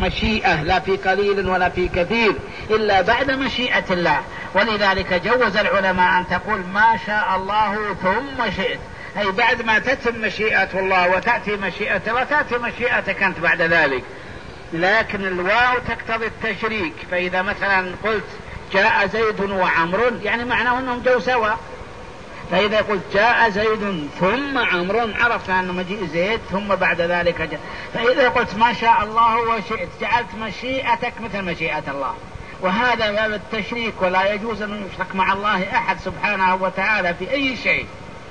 مشيئة، لا في قليل ولا في كثير إلا بعد مشيئة الله. ولذلك جوز العلماء أن تقول ما شاء الله ثم شئت، أي بعد ما تتم مشيئة الله وتأتي مشيئته وتأتي مشيئتك أنت بعد ذلك. لكن الواو تقتضي التشريك، فإذا مثلا قلت جاء زيد وعمر يعني معناه أنهم جو سوا، فإذا قلت جاء زيد ثم عمر عرفت أنه مجيء زيد ثم بعد ذلك جاء. فإذا قلت ما شاء الله وشئت جعلت مشيئتك مثل مشيئة الله، وهذا باب التشريك، ولا يجوز أن يشرك مع الله أحد سبحانه وتعالى في أي شيء.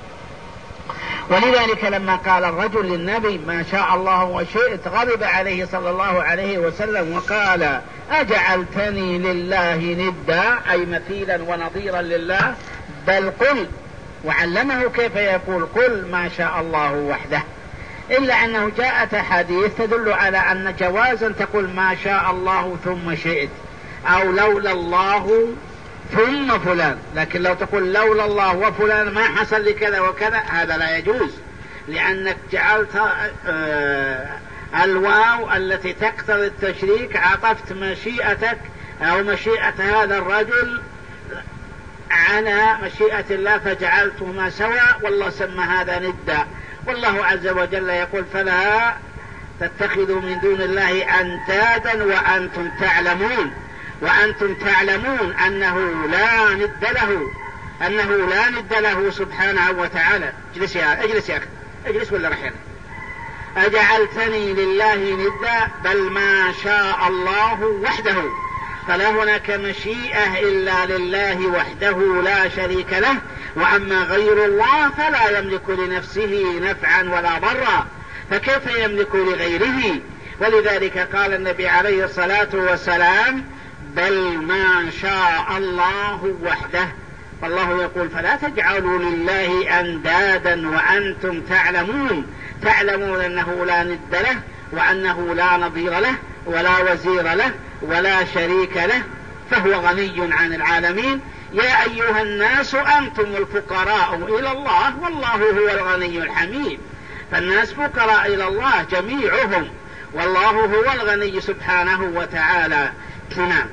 ولذلك لما قال الرجل للنبي ما شاء الله وشئت غضب عليه صلى الله عليه وسلم وقال أجعلتني لله ندا، أي مثيلا ونظيرا لله، بل قل، وعلمه كيف يقول قل ما شاء الله وحده. إلا أنه جاءت حديث تدل على أن جوازا تقول ما شاء الله ثم شئت، أو لولا الله ثم فلان، لكن لو تقول لولا الله وفلان ما حصل لكذا وكذا هذا لا يجوز، لأنك جعلت الواو التي تقتضي التشريك عطفت مشيئتك أو مشيئة هذا الرجل على مشيئة الله فجعلتهما سواء، والله سمى هذا ندا. والله عز وجل يقول فلا تتخذوا من دون الله أندادا وأنتم تعلمون أنه لا ند له سبحانه وتعالى. اجلس يا أخي اجلس ولا رحيل. أجعلتني لله ندا بل ما شاء الله وحده، فلا هناك مشيئة إلا لله وحده لا شريك له، وأما غير الله فلا يملك لنفسه نفعا ولا ضرا، فكيف يملك لغيره؟ ولذلك قال النبي عليه الصلاة والسلام بل ما شاء الله وحده. فالله يقول فلا تجعلوا لله أندادا وأنتم تعلمون أنه لا ند له، وأنه لا نظير له ولا وزير له ولا شريك له، فهو غني عن العالمين. يا أيها الناس أنتم الفقراء إلى الله والله هو الغني الحميد. فالناس فقراء إلى الله جميعهم، والله هو الغني سبحانه وتعالى. نعم.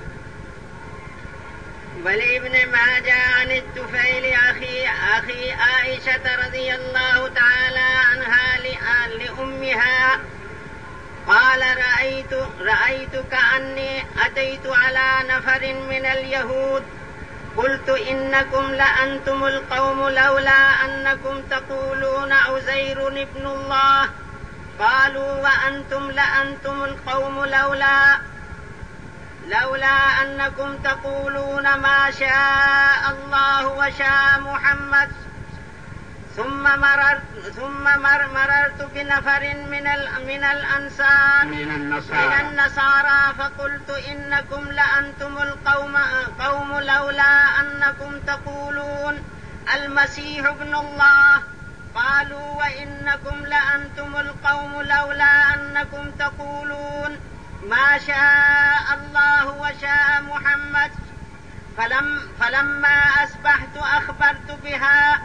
ولابن ماجه عن الطفيل أخي عائشة رضي الله تعالى عنها لأمها قال رأيت كأني أتيت على نفر من اليهود قلت إنكم لأنتم القوم لولا أنكم تقولون عزير ابن الله، قالوا وأنتم لأنتم القوم لولا أنكم تقولون ما شاء الله وشاء محمد. ثم مررت بنفر من الأنصار من النصارى فقلت إنكم لأنتم القوم لولا أنكم تقولون المسيح ابن الله، قالوا وإنكم لأنتم القوم لولا أنكم تقولون ما شاء الله وشاء محمد. فلما أصبحت أخبرت بها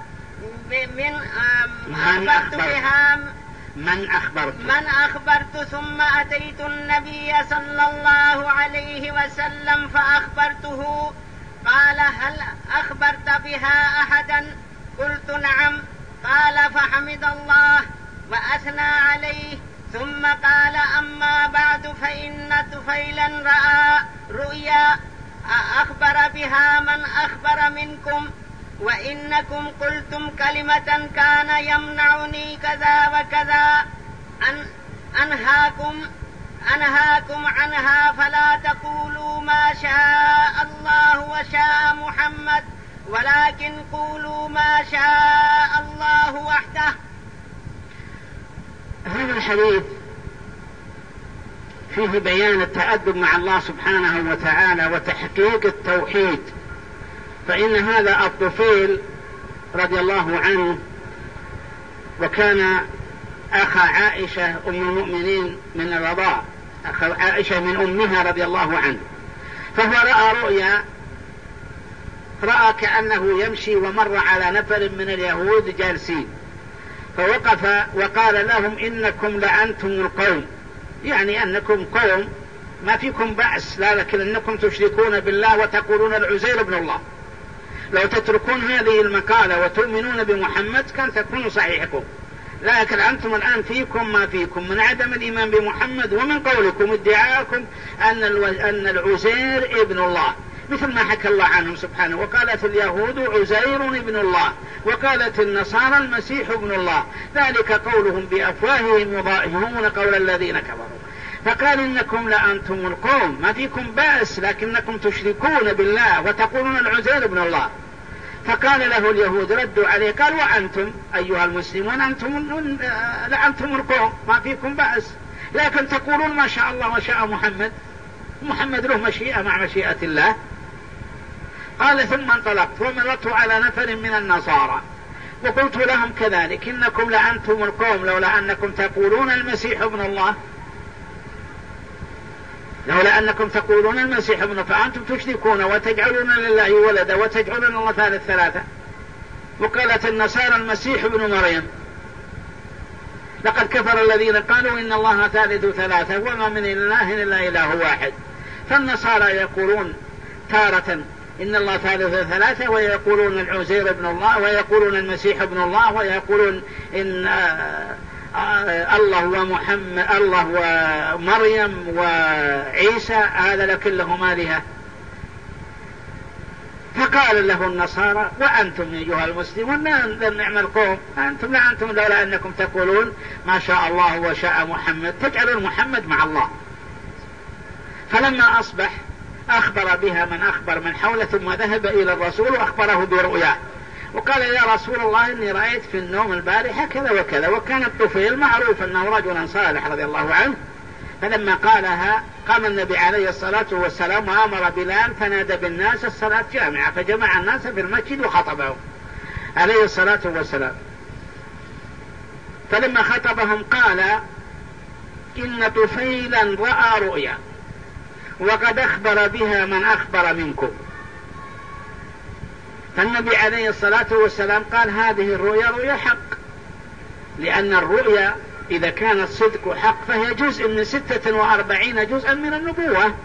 من أخبرت ثم أتيت النبي صلى الله عليه وسلم فأخبرته، قال هل أخبرت بها أحدا؟ قلت نعم. قال فحمد الله وأثنى عليه، ثم قال أما بعد فإن طفيلا رأى رؤيا أخبر بها من أخبر منكم، وإنكم قلتم كلمة كان يمنعني كذا وكذا أنهاكم عنها، فلا تقولوا ما شاء الله وشاء محمد ولكن قولوا ما شاء الله وحده. هذا الحديث فيه بيان التأدب مع الله سبحانه وتعالى وتحقيق التوحيد. فإن هذا الطفيل رضي الله عنه وكان أخ عائشة أم المؤمنين من الرضاع، أخ عائشة من أمها رضي الله عنه، فهو رأى رؤيا، رأى كأنه يمشي ومر على نفر من اليهود جالسين، فوقف وقال لهم إنكم لأنتم القوم، يعني أنكم قوم ما فيكم بأس، لكن أنكم تشركون بالله وتقولون العزير ابن الله. لو تتركون هذه المقالة وتؤمنون بمحمد كان تكون صحيحكم، لكن أنتم الآن فيكم ما فيكم من عدم الإيمان بمحمد، ومن قولكم ادعاءكم أن العزير ابن الله، مثل ما حكى الله عنهم سبحانه. وقالت اليهود عزير ابن الله، وقالت النصارى المسيح ابن الله، ذلك قولهم بأفواههم يضاهئون قول الذين كفروا. فقال إنكم لأنتم القوم ما فيكم بأس، لكنكم تشركون بالله وتقولون العزير ابن الله. فقال له اليهود ردوا عليه قال وأنتم أيها المسلمون لأنتم القوم ما فيكم بأس، لكن تقولون ما شاء الله وشاء محمد له مشيئة مع مشيئة الله. قال ثم انطلقت ومررت على نفر من النصارى وقلت لهم كذلك إنكم لأنتم القوم لولا أنكم تقولون المسيح ابن الله، لولا أنكم تقولون المسيح ابن، فأنتم تشركون وتجعلون لله ولدا وتجعلون الله ثالث ثلاثة. وقالت النصارى المسيح ابن مريم، لقد كفر الذين قالوا إن الله ثالث ثلاثة وما من إله إلا إله واحد. فالنصارى يقولون تارة إن الله ثالث ثلاثة، ويقولون العزير ابن الله، ويقولون المسيح ابن الله، ويقولون إن الله ومحمد الله ومريم وعيسى هذا كلهم آلهة. فقال له النصارى وأنتم أيها المسلمون لن نعمل قوم، أنتم لولا أنكم تقولون ما شاء الله وشاء محمد تجعلون محمد مع الله. فلما أصبح أخبر بها من حوله، ثم ذهب إلى الرسول وأخبره برؤياه وقال يا رسول الله إني رأيت في النوم البارحة كذا وكذا. وكان الطفيل معروف أنه رجلا صالح رضي الله عنه. فلما قالها قام النبي عليه الصلاة والسلام وأمر بلال فنادى بالناس الصلاة جامعة، فجمع الناس في المسجد وخطبهم عليه الصلاة والسلام. فلما خطبهم قال إن طفيلا رأى رؤيا وقد أخبر بها من أخبر منكم. فالنبي عليه الصلاة والسلام قال هذه الرؤيا رؤيا حق، لأن الرؤيا إذا كانت صدق وحق فهي جزء من 46 جزءا من النبوة.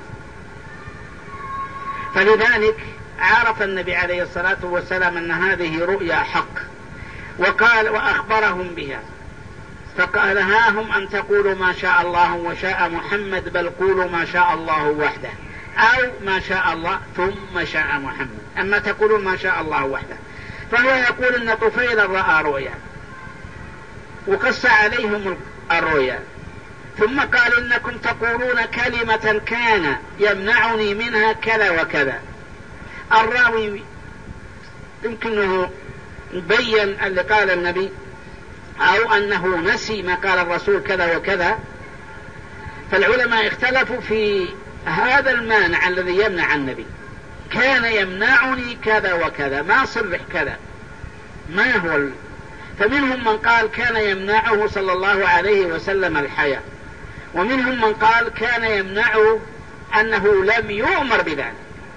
فلذلك عرف النبي عليه الصلاة والسلام أن هذه رؤيا حق، وقال وأخبرهم بها. فقال ها هم أن تقولوا ما شاء الله وشاء محمد، بل قولوا ما شاء الله وحده، أو ما شاء الله ثم شاء محمد، أما تقولون ما شاء الله وحده. فهو يقول إن طفيلا رأى رؤيا وقص عليهم الرؤيا، ثم قال إنكم تقولون كلمة كان يمنعني منها كذا وكذا. الراوي يمكنه بين اللي قال النبي أو أنه نسي ما قال الرسول كذا وكذا. فالعلماء اختلفوا في هذا المانع الذي يمنع النبي، كان يمنعني كذا وكذا، ما صرح كذا، ما هو فمنهم من قال كان يمنعه صلى الله عليه وسلم الحياة، ومنهم من قال كان يمنعه أنه لم يؤمر بذلك،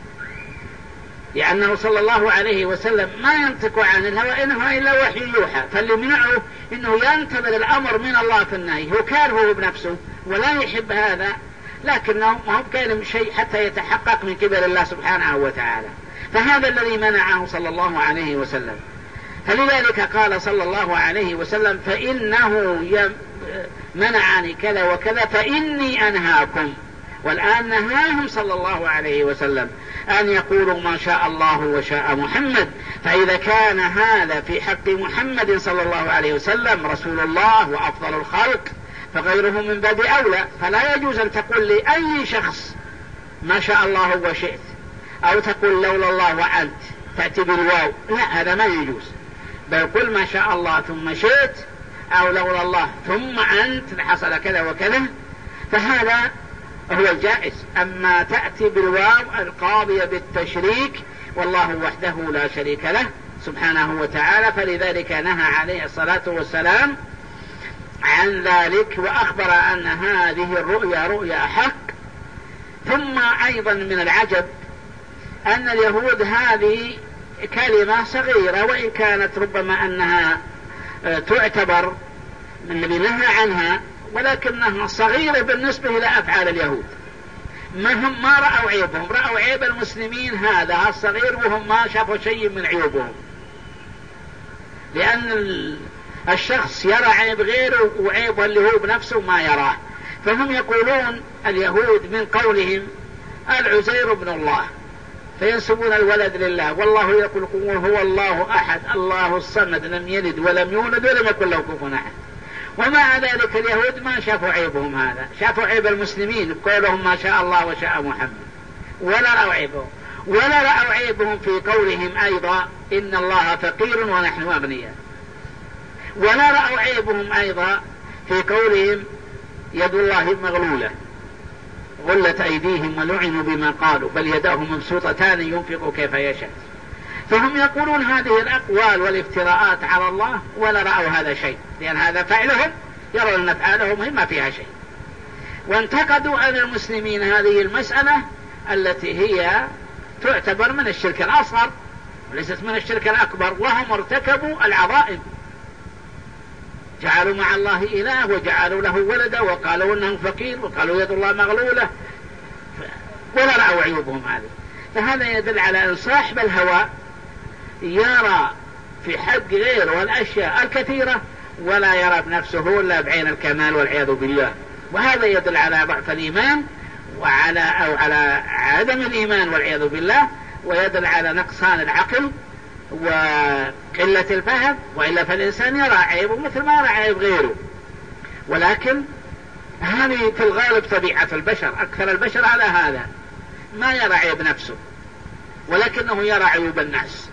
لأنه صلى الله عليه وسلم ما ينطق عن الهوى إن هو إلا وحي يوحى. فاللي منعه إنه ينتظر الأمر من الله في النهي، هو كاره بنفسه ولا يحب هذا، لكنه ما هو كان شيء حتى يتحقق من قبل الله سبحانه وتعالى. فهذا الذي منعه صلى الله عليه وسلم. فلذلك قال صلى الله عليه وسلم فإنه منعني كذا وكذا فإني أنهاكم. والآن نهاهم صلى الله عليه وسلم أن يقولوا ما شاء الله وشاء محمد. فإذا كان هذا في حق محمد صلى الله عليه وسلم رسول الله وأفضل الخلق، فغيره من باب أولى. فلا يجوز أن تقول لأي شخص ما شاء الله وشئت، أو تقول لولا الله وأنت تأتي بالواو، لا، هذا ما يجوز. بل قل ما شاء الله ثم شئت، أو لولا الله ثم أنت لحصل كذا وكذا، فهذا هو الجائز. أما تأتي بالواو القاضية بالتشريك، والله وحده لا شريك له سبحانه وتعالى. فلذلك نهى عليه الصلاة والسلام عن ذلك، وأخبر أن هذه الرؤيا رؤيا حق. ثم أيضا من العجب أن اليهود هذه كلمة صغيرة، وإن كانت ربما أنها تعتبر النبي نهى عنها، ولكنها صغيرة بالنسبة إلى أفعال اليهود. ما رأوا عيبهم، رأوا عيب المسلمين هذا الصغير وهم ما شافوا شيء من عيوبهم، لأن الشخص يرى عيب غيره وعيبه اللي هو بنفسه ما يراه. فهم يقولون اليهود من قولهم العزير ابن الله، فينسبون الولد لله، والله يقول هو الله أحد الله الصمد لم يلد ولم يولد ولم يكن له كفوا أحد. ومع ذلك اليهود ما شافوا عيبهم هذا، شافوا عيب المسلمين قولهم ما شاء الله وشاء محمد، ولا رأوا عيبهم. ولا رأوا عيبهم في قولهم أيضا إن الله فقير ونحن أغنياء. ولا رأوا عيبهم أيضا في قولهم يد الله مغلولة غلت أيديهم ولعنوا بما قالوا بل يداه مبسوطتان ينفق كيف يشاء. فهم يقولون هذه الأقوال والافتراءات على الله ولا رأوا هذا شيء، لأن هذا فعلهم يرون أن أفعالهم ما فيها شيء. وانتقدوا عن المسلمين هذه المسألة التي هي تعتبر من الشرك الأصغر وليست من الشرك الأكبر، وهم ارتكبوا العظائم، جعلوا مع الله إله وجعلوا له ولدا وقالوا إنه فقير وقالوا يد الله مغلولة، ولا رأوا عيوبهم هذه. فهذا يدل على أن صاحب الهوى يرى في حق غيره الأشياء الكثيرة ولا يرى بنفسه إلا بعين الكمال والعياذ بالله. وهذا يدل على ضعف الإيمان على عدم الإيمان والعياذ بالله، ويدل على نقصان العقل وقلة الفهم. وإلا فالإنسان يرى عيبه مثل ما يرى عيب غيره، ولكن هذه في الغالب طبيعة البشر، أكثر البشر على هذا، ما يرى عيب نفسه ولكنه يرى عيوب الناس.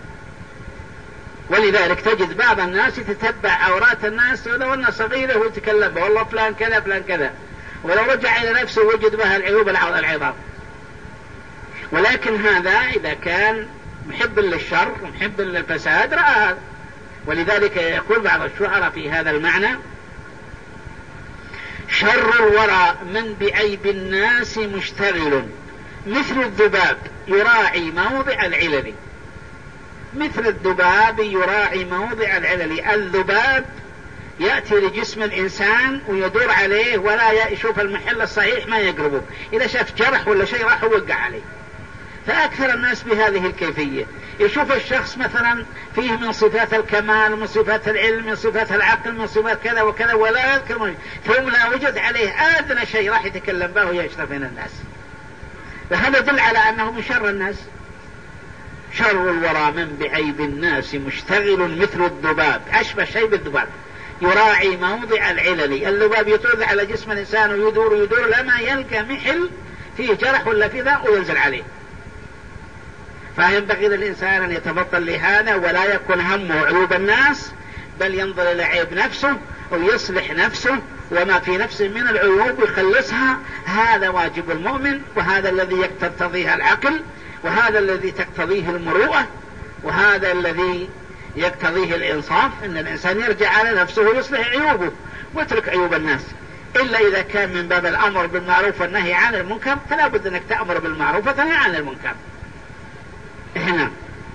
ولذلك تجد بعض الناس يتتبع عورات الناس ولو أنه صغير ويتكلم به والله فلان كذا فلان كذا، ولو رجع إلى نفسه وجد بها العيوب العظام. ولكن هذا إذا كان محب للشر ومحب للفساد رأى هذا. ولذلك يقول بعض الشعراء في هذا المعنى: شر الورى من بعيب الناس مشتغل مثل الذباب يراعي موضع العلل. مثل الذباب يراعي موضع العلل. الذباب يأتي لجسم الإنسان ويدور عليه ولا يشوف المحل الصحيح ما يقربه، إذا شاف جرح ولا شيء راح وقع عليه. فأكثر الناس بهذه الكيفية، يشوف الشخص مثلا فيه من صفات الكمال من صفات العلم من صفات العقل من صفات كذا وكذا ولا يذكر، ثم لا وجد عليه أدنى شيء راح يتكلم به ويشرف من الناس. فهذا يدل على أنه من شر الناس. شر الورى من بعيب الناس مشتغل مثل الذباب، أشبه شيء بالذباب يراعي موضع العلل. الذباب يطرد على جسم الإنسان ويدور لما يلقى محل فيه جرح ولا فيه ذا وينزل عليه. فينبغي للإنسان أن يتبطل لهذا ولا يكون همه عيوب الناس، بل ينظر إلى عيب نفسه ويصلح نفسه وما في نفسه من العيوب يخلصها. هذا واجب المؤمن، وهذا الذي يقتضيه العقل، وهذا الذي تقتضيه المروءة، وهذا الذي يقتضيه الإنصاف، أن الإنسان يرجع على نفسه ويصلح عيوبه ويترك عيوب الناس. إلا إذا كان من باب الأمر بالمعروف والنهي عن المنكر فلا بد أنك تأمر بالمعروف وتنهي عن المنكر. هنا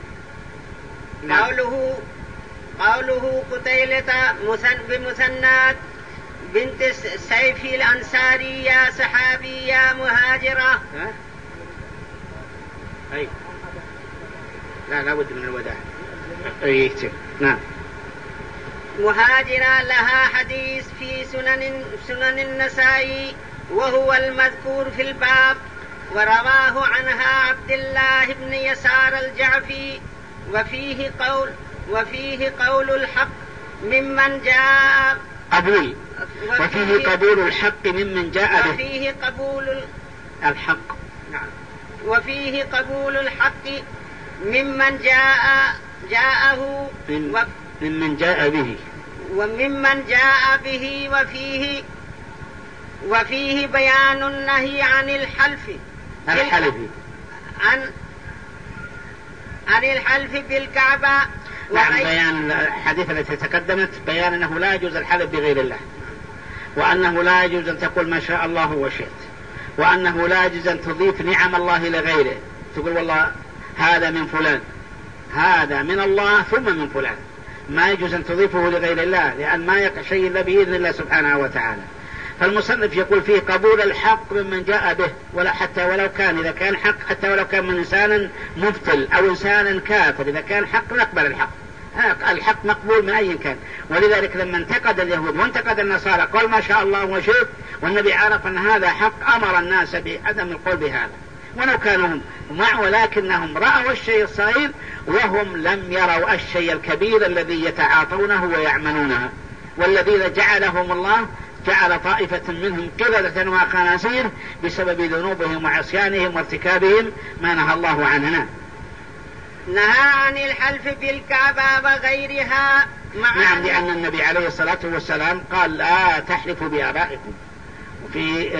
قوله قتيلة بمثنات بنت سيف الأنصارية صحابية مهاجرة. أي لا بد من الوداع. نعم. مهاجرة لها حديث في سنن النسائي وهو المذكور في الباب، ورواه عنها عبد الله بن يسار الجعفي. وفيه قول الحق ممن جاء قبول، وفيه قبول الحق ممن جاء به. وفيه قبول الحق. نعم. وفيه قبول الحق ممن جاءه ممن جاء به وممن جاء به. وفيه بيان النهي عن الحلف عن الحلف بالكعبة. بيان الحديث التي تقدمت بيان أنه لا يجوز الحلف بغير الله، وأنه لا يجوز أن تقول ما شاء الله وشئت، وأنه لا يجوز أن تضيف نعم الله لغيره، تقول والله هذا من فلان، هذا من الله ثم من فلان. ما يجوز أن تضيفه لغير الله، لأن ما يقع شيء إلا بإذن الله سبحانه وتعالى. فالمصنف يقول فيه قبول الحق ممن جاء به، ولا حتى ولو كان، إذا كان حق حتى ولو كان من إنسان مبطل أو إنسان كافر، إذا كان حق نقبل الحق، الحق مقبول من أي كان. ولذلك لما انتقد اليهود وانتقد النصارى قال ما شاء الله وشئت، والنبي عرف أن هذا حق أمر الناس بعدم القول بهذا ولو كانوا هم ولكنهم رأوا الشيء الصغير وهم لم يروا الشيء الكبير الذي يتعاطونه ويعملونه. والذين جعلهم الله جعل طائفة منهم قردة وخنازير بسبب ذنوبهم وعصيانهم وارتكابهم ما نهى الله عنه. نهى عن الحلف بالكعبة وغيرها. نعم، لأن النبي عليه الصلاة والسلام قال لا تحلفوا بآبائكم. وفي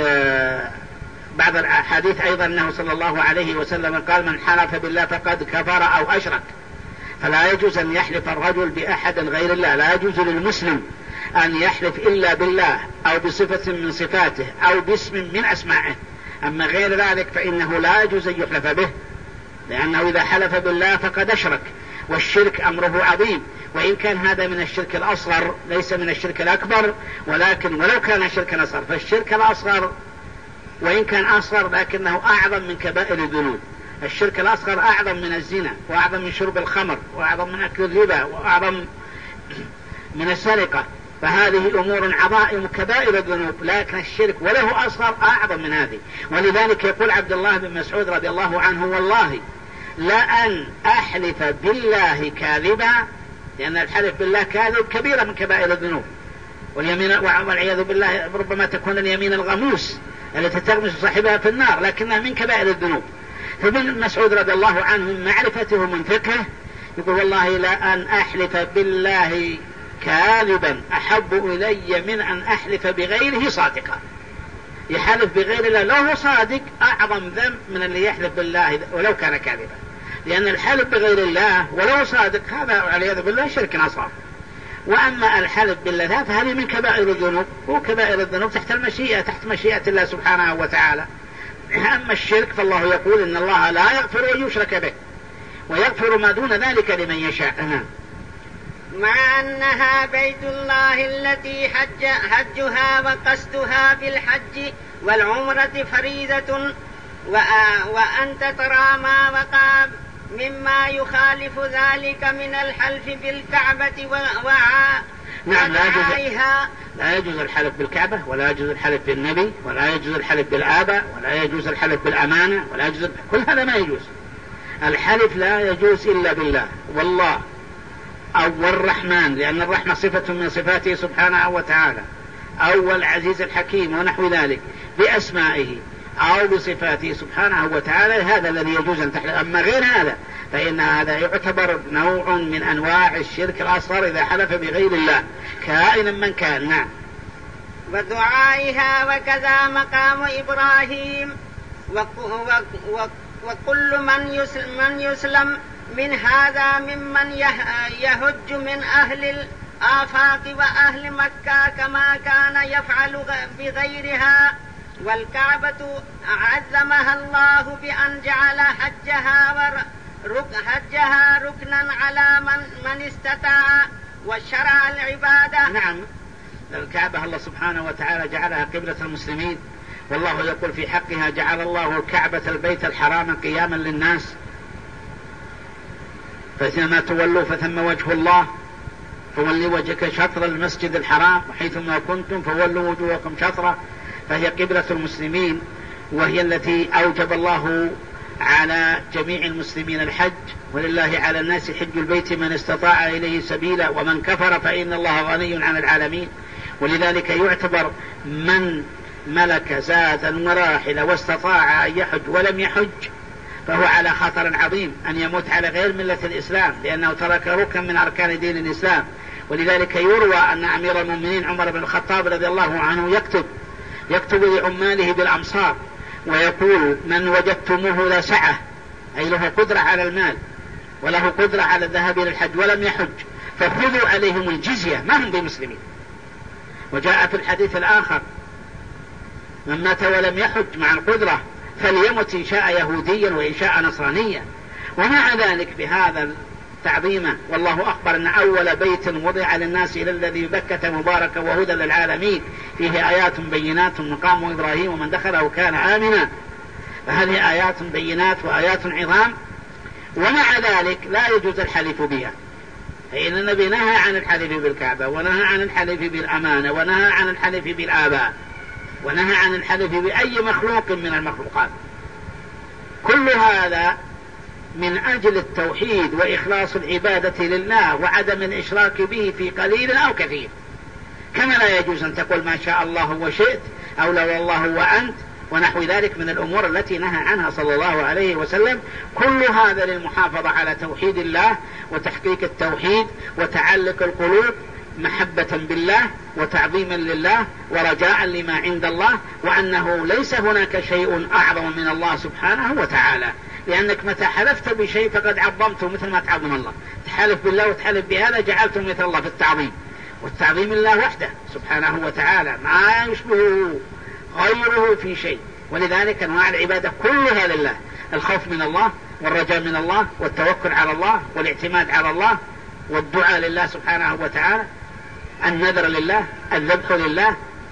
بعض الحديث أيضا أنه صلى الله عليه وسلم قال من حلف بالله فقد كفر أو أشرك. فلا يجوز أن يحلف الرجل بأحد غير الله، لا يجوز للمسلم أن يحلف إلا بالله أو بصفة من صفاته أو باسم من أسمائه، أما غير ذلك فإنه لا يجوز أن يحلف به، لأنه إذا حلف بالله فقد أشرك، والشرك أمره عظيم، وإن كان هذا من الشرك الأصغر ليس من الشرك الأكبر، ولكن ولو كان شركا أصغر فالشرك الأصغر وإن كان أصغر لكنه أعظم من كبائر الذنوب. الشرك الأصغر أعظم من الزنا، وأعظم من شرب الخمر، وأعظم من أكل الربا، وأعظم من السرقة، فهذه أمور عظائم كبائر الذنوب، لكن الشرك وله أصغر أعظم من هذه. ولذلك يقول عبد الله بن مسعود رضي الله عنه والله لأن أحلف بالله كاذبا، لأن الحلف بالله كاذب كبيرة من كبائر الذنوب، واليمين والعياذ بالله ربما تكون اليمين الغموس التي تغمس صاحبها في النار، لكنها من كبائر الذنوب. فابن مسعود رضي الله عنه من معرفته من فقهه يقول والله لأن أحلف بالله كاذبا أحب إلي من أن أحلف بغيره صادقا. يحلف بغير الله لو صادق أعظم ذنب من اللي يحلف بالله ولو كان كاذبا، لأن الحلف بغير الله ولو صادق هذا والعياذ بالله شرك أصغر. وأما الحلف بالله فهذه من كبائر الذنوب، وكبائر الذنوب تحت المشيئة، تحت مشيئة الله سبحانه وتعالى. أما الشرك فالله يقول إن الله لا يغفر أن يشرك به ويغفر ما دون ذلك لمن يشاء. مع أنها بيت الله التي حجها وقصدها بالحج والعمرة فريضة، وأنت ترى ما وقع مما يخالف ذلك من الحلف بالكعبة نعم، لا يجوز الحلف بالكعبة، ولا يجوز الحلف بالنبي، ولا يجوز الحلف بالآباء، ولا يجوز الحلف بالأمانة، ولا يجوز كل هذا ما يجوز. الحلف لا يجوز إلا بالله والله أو الرحمن، لأن الرحمة صفة من صفاته سبحانه وتعالى، أو العزيز الحكيم ونحو ذلك بأسمائه أو بصفاته سبحانه وتعالى، هذا الذي يجوز أن تحلف. أما غير هذا فإن هذا يعتبر نوع من أنواع الشرك الأصغر إذا حلف بغير الله كائنا من كان. نعم. ودعائها وكذا مقام إبراهيم وكل من يسلم من هذا ممن يهج من أهل الآفاق وأهل مكة كما كان يفعل بغيرها. والكعبة عزمها الله بأن جعل حجها ركنا على من استطاع وشرع العبادة. نعم، الكعبة الله سبحانه وتعالى جعلها قبلة المسلمين، والله يقول في حقها جعل الله الكعبة البيت الحرام قياما للناس، فإنما تولوا فثم وجه الله، فولي وجهك شطر المسجد الحرام وحيثما كنتم فولوا وجوهكم شطره، فهي قبلة المسلمين، وهي التي أوجب الله على جميع المسلمين الحج، ولله على الناس حج البيت من استطاع إليه سبيلا ومن كفر فإن الله غني عن العالمين. ولذلك يعتبر من ملك زادا وراحل واستطاع أن يحج ولم يحج فهو على خطر عظيم أن يموت على غير ملة الإسلام، لأنه ترك ركن من أركان دين الإسلام. ولذلك يروى أن أمير المؤمنين عمر بن الخطاب رضي الله عنه يكتب لعماله بالأمصار ويقول من وجدتموه لا سعة، أي له قدرة على المال وله قدرة على الذهاب إلى الحج ولم يحج فخذوا عليهم الجزية، ما هم بمسلمين. وجاء في الحديث الآخر من مات ولم يحج مع القدرة فليمت إن شاء يهوديا وإن شاء نصرانيا. ومع ذلك بهذا تعظيمه. والله أخبر أن أول بيت وضع للناس إلى الذي بكة مباركا وهدى للعالمين فيه آيات بينات مقام إبراهيم ومن دخله كان آمنا. فهذه آيات بينات وآيات عظام، ومع ذلك لا يجوز الحلف بها، فإن النبي نهى عن الحلف بالكعبة، ونهى عن الحلف بالأمانة، ونهى عن الحلف بالآباء، ونهى عن الحلف بأي مخلوق من المخلوقات. كل هذا من أجل التوحيد وإخلاص العبادة لله وعدم الإشراك به في قليل أو كثير. كما لا يجوز أن تقول ما شاء الله وشئت أو لو الله وأنت ونحو ذلك من الأمور التي نهى عنها صلى الله عليه وسلم. كل هذا للمحافظة على توحيد الله وتحقيق التوحيد وتعلق القلوب محبة بالله وتعظيما لله ورجاء لما عند الله، وأنه ليس هناك شيء أعظم من الله سبحانه وتعالى، لأنك متى حلفت بشيء فقد عظمته مثل ما تعظم الله. تحلف بالله وتحلف بهذا جعلته مثل الله في التعظيم، والتعظيم الله وحده سبحانه وتعالى ما يشبهه غيره في شيء. ولذلك أنواع العبادة كلها لله: الخوف من الله والرجاء من الله والتوكل على الله والاعتماد على الله والدعاء لله سبحانه وتعالى، النذر لله، الذبح لله.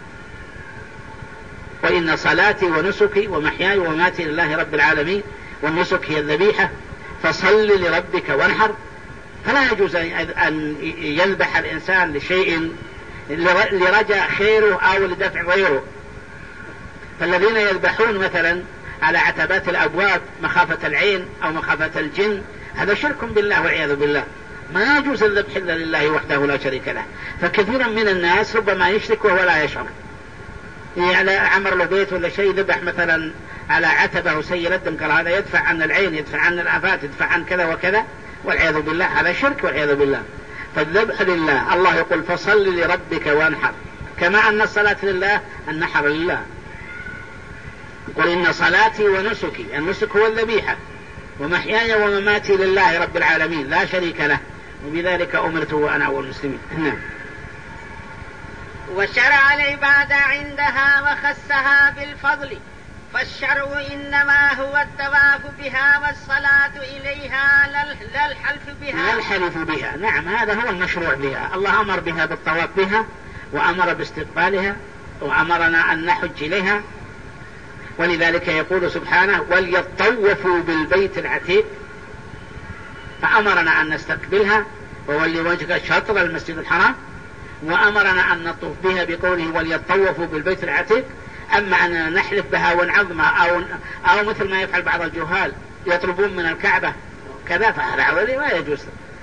وإن صلاتي ونسكي ومحياي ومماتي لله رب العالمين، والنسك هي الذبيحة، فصل لربك وانحر. فلا يجوز أن يذبح الإنسان لشيء لرجاء خيره أو لدفع غيره. فالذين يذبحون مثلا على عتبات الأبواب مخافة العين أو مخافة الجن، هذا شرك بالله والعياذ بالله. ما يجوز الذبح إلا لله وحده لا شريك له. فكثيرا من الناس ربما يشرك وهو لا يشعر، يعني عمر له بيت ولا شيء ذبح مثلا على عتبه وسيل الدم، قال هذا يدفع عن العين، يدفع عن الآفات، يدفع عن كذا وكذا، والعياذ بالله هذا شرك والعياذ بالله. فالذبح لله، الله يقول فصل لربك وانحر، كما أن الصلاة لله النحر لله. قل إن صلاتي ونسكي، النسك هو الذبيحة، ومحياي ومماتي لله رب العالمين لا شريك له، وبذلك أمرت وأنا أول المسلمين. وشرع العبادة عندها وخصها بالفضل، فالشرع إنما هو الطواف بها والصلاة إليها لا الحلف بها. نعم، هذا هو المشروع بها. الله أمر بها بالطواف بها، وأمر باستقبالها، وأمرنا أن نحج إليها. ولذلك يقول سبحانه وليطوفوا بالبيت العتيق، فأمرنا أن نستقبلها وولي وجهك شطر المسجد الحرام، وأمرنا أن نطوف بها بقوله وليطوفوا بالبيت العتيق. أما أن نحلف بها ونعظمها أو مثل ما يفعل بعض الجهال يطلبون من الكعبة كذا، فهذا عظيم ما يجوز.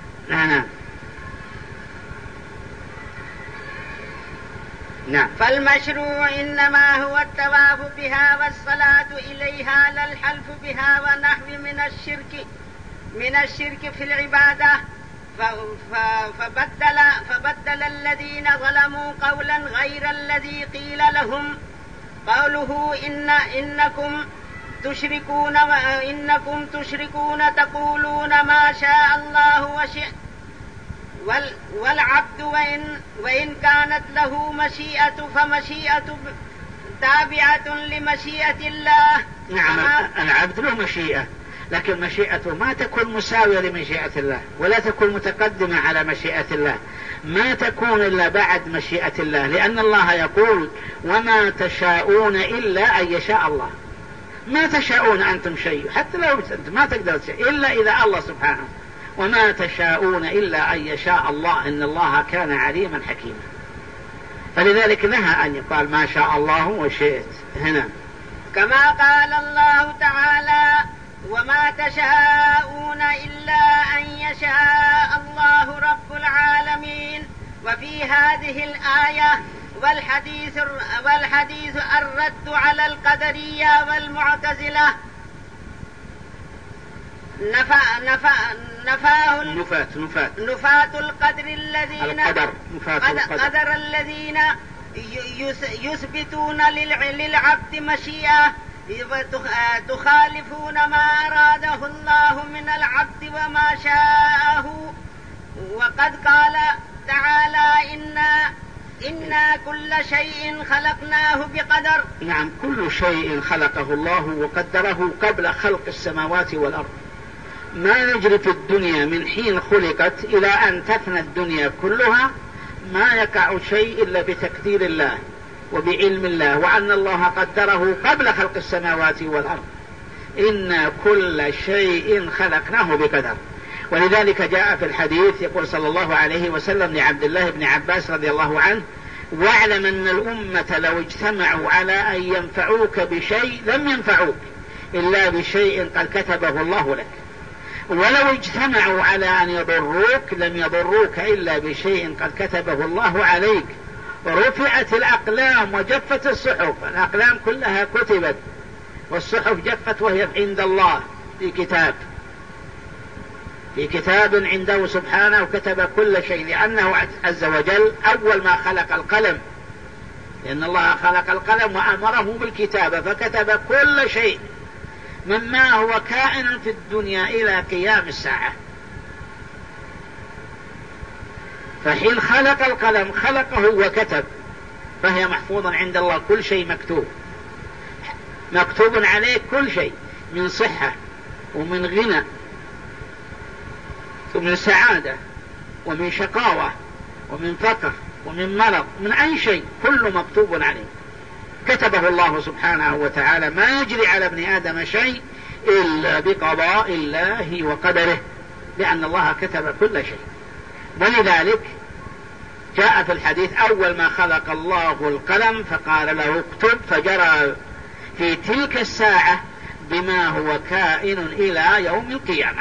نعم. فالمشروع إنما هو الطواف بها والصلاة إليها لا الحلف بها ونحو من الشرك في العبادة. فبدل الذين ظلموا قولا غير الذي قيل لهم، قوله إنكم تشركون تقولون ما شاء الله وشئت، والعبد وإن كانت له مشيئة فمشيئة تابعة لمشيئة الله. نعم، العبد له مشيئة، لكن مشيئته ما تكون مساوية لمشيئة الله، ولا تكون متقدمة على مشيئة الله، ما تكون إلا بعد مشيئة الله، لأن الله يقول وما تشاءون إلا أن يشاء الله. ما تشاءون أنتم شيء، حتى لو ما تقدر شيء إلا إذا الله سبحانه، وما تشاءون إلا أن يشاء الله، إن الله كان عليما حكيما. فلذلك نهى أن يقال ما شاء الله وشئت هنا، كما قال الله تعالى وما تشاءون إلا أن يشاء الله رب العالمين. وفي هذه الآية والحديث الرد على القدرية والمعتزلة، نفاة القدر الذين يثبتون للعبد مشيئة تخالفون ما أراده الله من العبد وما شاءه. وقد قال تعالى إنا كل شيء خلقناه بقدر. نعم، كل شيء خلقه الله وقدره قبل خلق السماوات والأرض، ما يجري في الدنيا من حين خلقت إلى أن تفنى الدنيا كلها ما يقع شيء إلا بتقدير الله وبعلم الله، وأن الله قدره قبل خلق السماوات والأرض. إن كل شيء خلقناه بقدر. ولذلك جاء في الحديث يقول صلى الله عليه وسلم لعبد الله بن عباس رضي الله عنه: واعلم أن الأمة لو اجتمعوا على أن ينفعوك بشيء لم ينفعوك إلا بشيء قد كتبه الله لك، ولو اجتمعوا على أن يضروك لم يضروك إلا بشيء قد كتبه الله عليك. رفعت الأقلام وجفت الصحف، الأقلام كلها كتبت والصحف جفت وهي عند الله في كتاب عنده سبحانه، وكتب كل شيء، لأنه عز وجل أول ما خلق القلم، لأن الله خلق القلم وأمره بالكتابة فكتب كل شيء مما هو كائن في الدنيا إلى قيام الساعة. فحين خلق القلم خلقه وكتب، فهي محفوظا عند الله، كل شيء مكتوب عليه، كل شيء من صحة ومن غنى ومن سعادة ومن شقاوة ومن فقر ومن مرض، من أي شيء كله مكتوب عليه، كتبه الله سبحانه وتعالى. ما يجري على ابن آدم شيء إلا بقضاء الله وقدره، لأن الله كتب كل شيء. ولذلك جاء في الحديث: أول ما خلق الله القلم فقال له اكتب، فجرى في تلك الساعة بما هو كائن إلى يوم القيامة.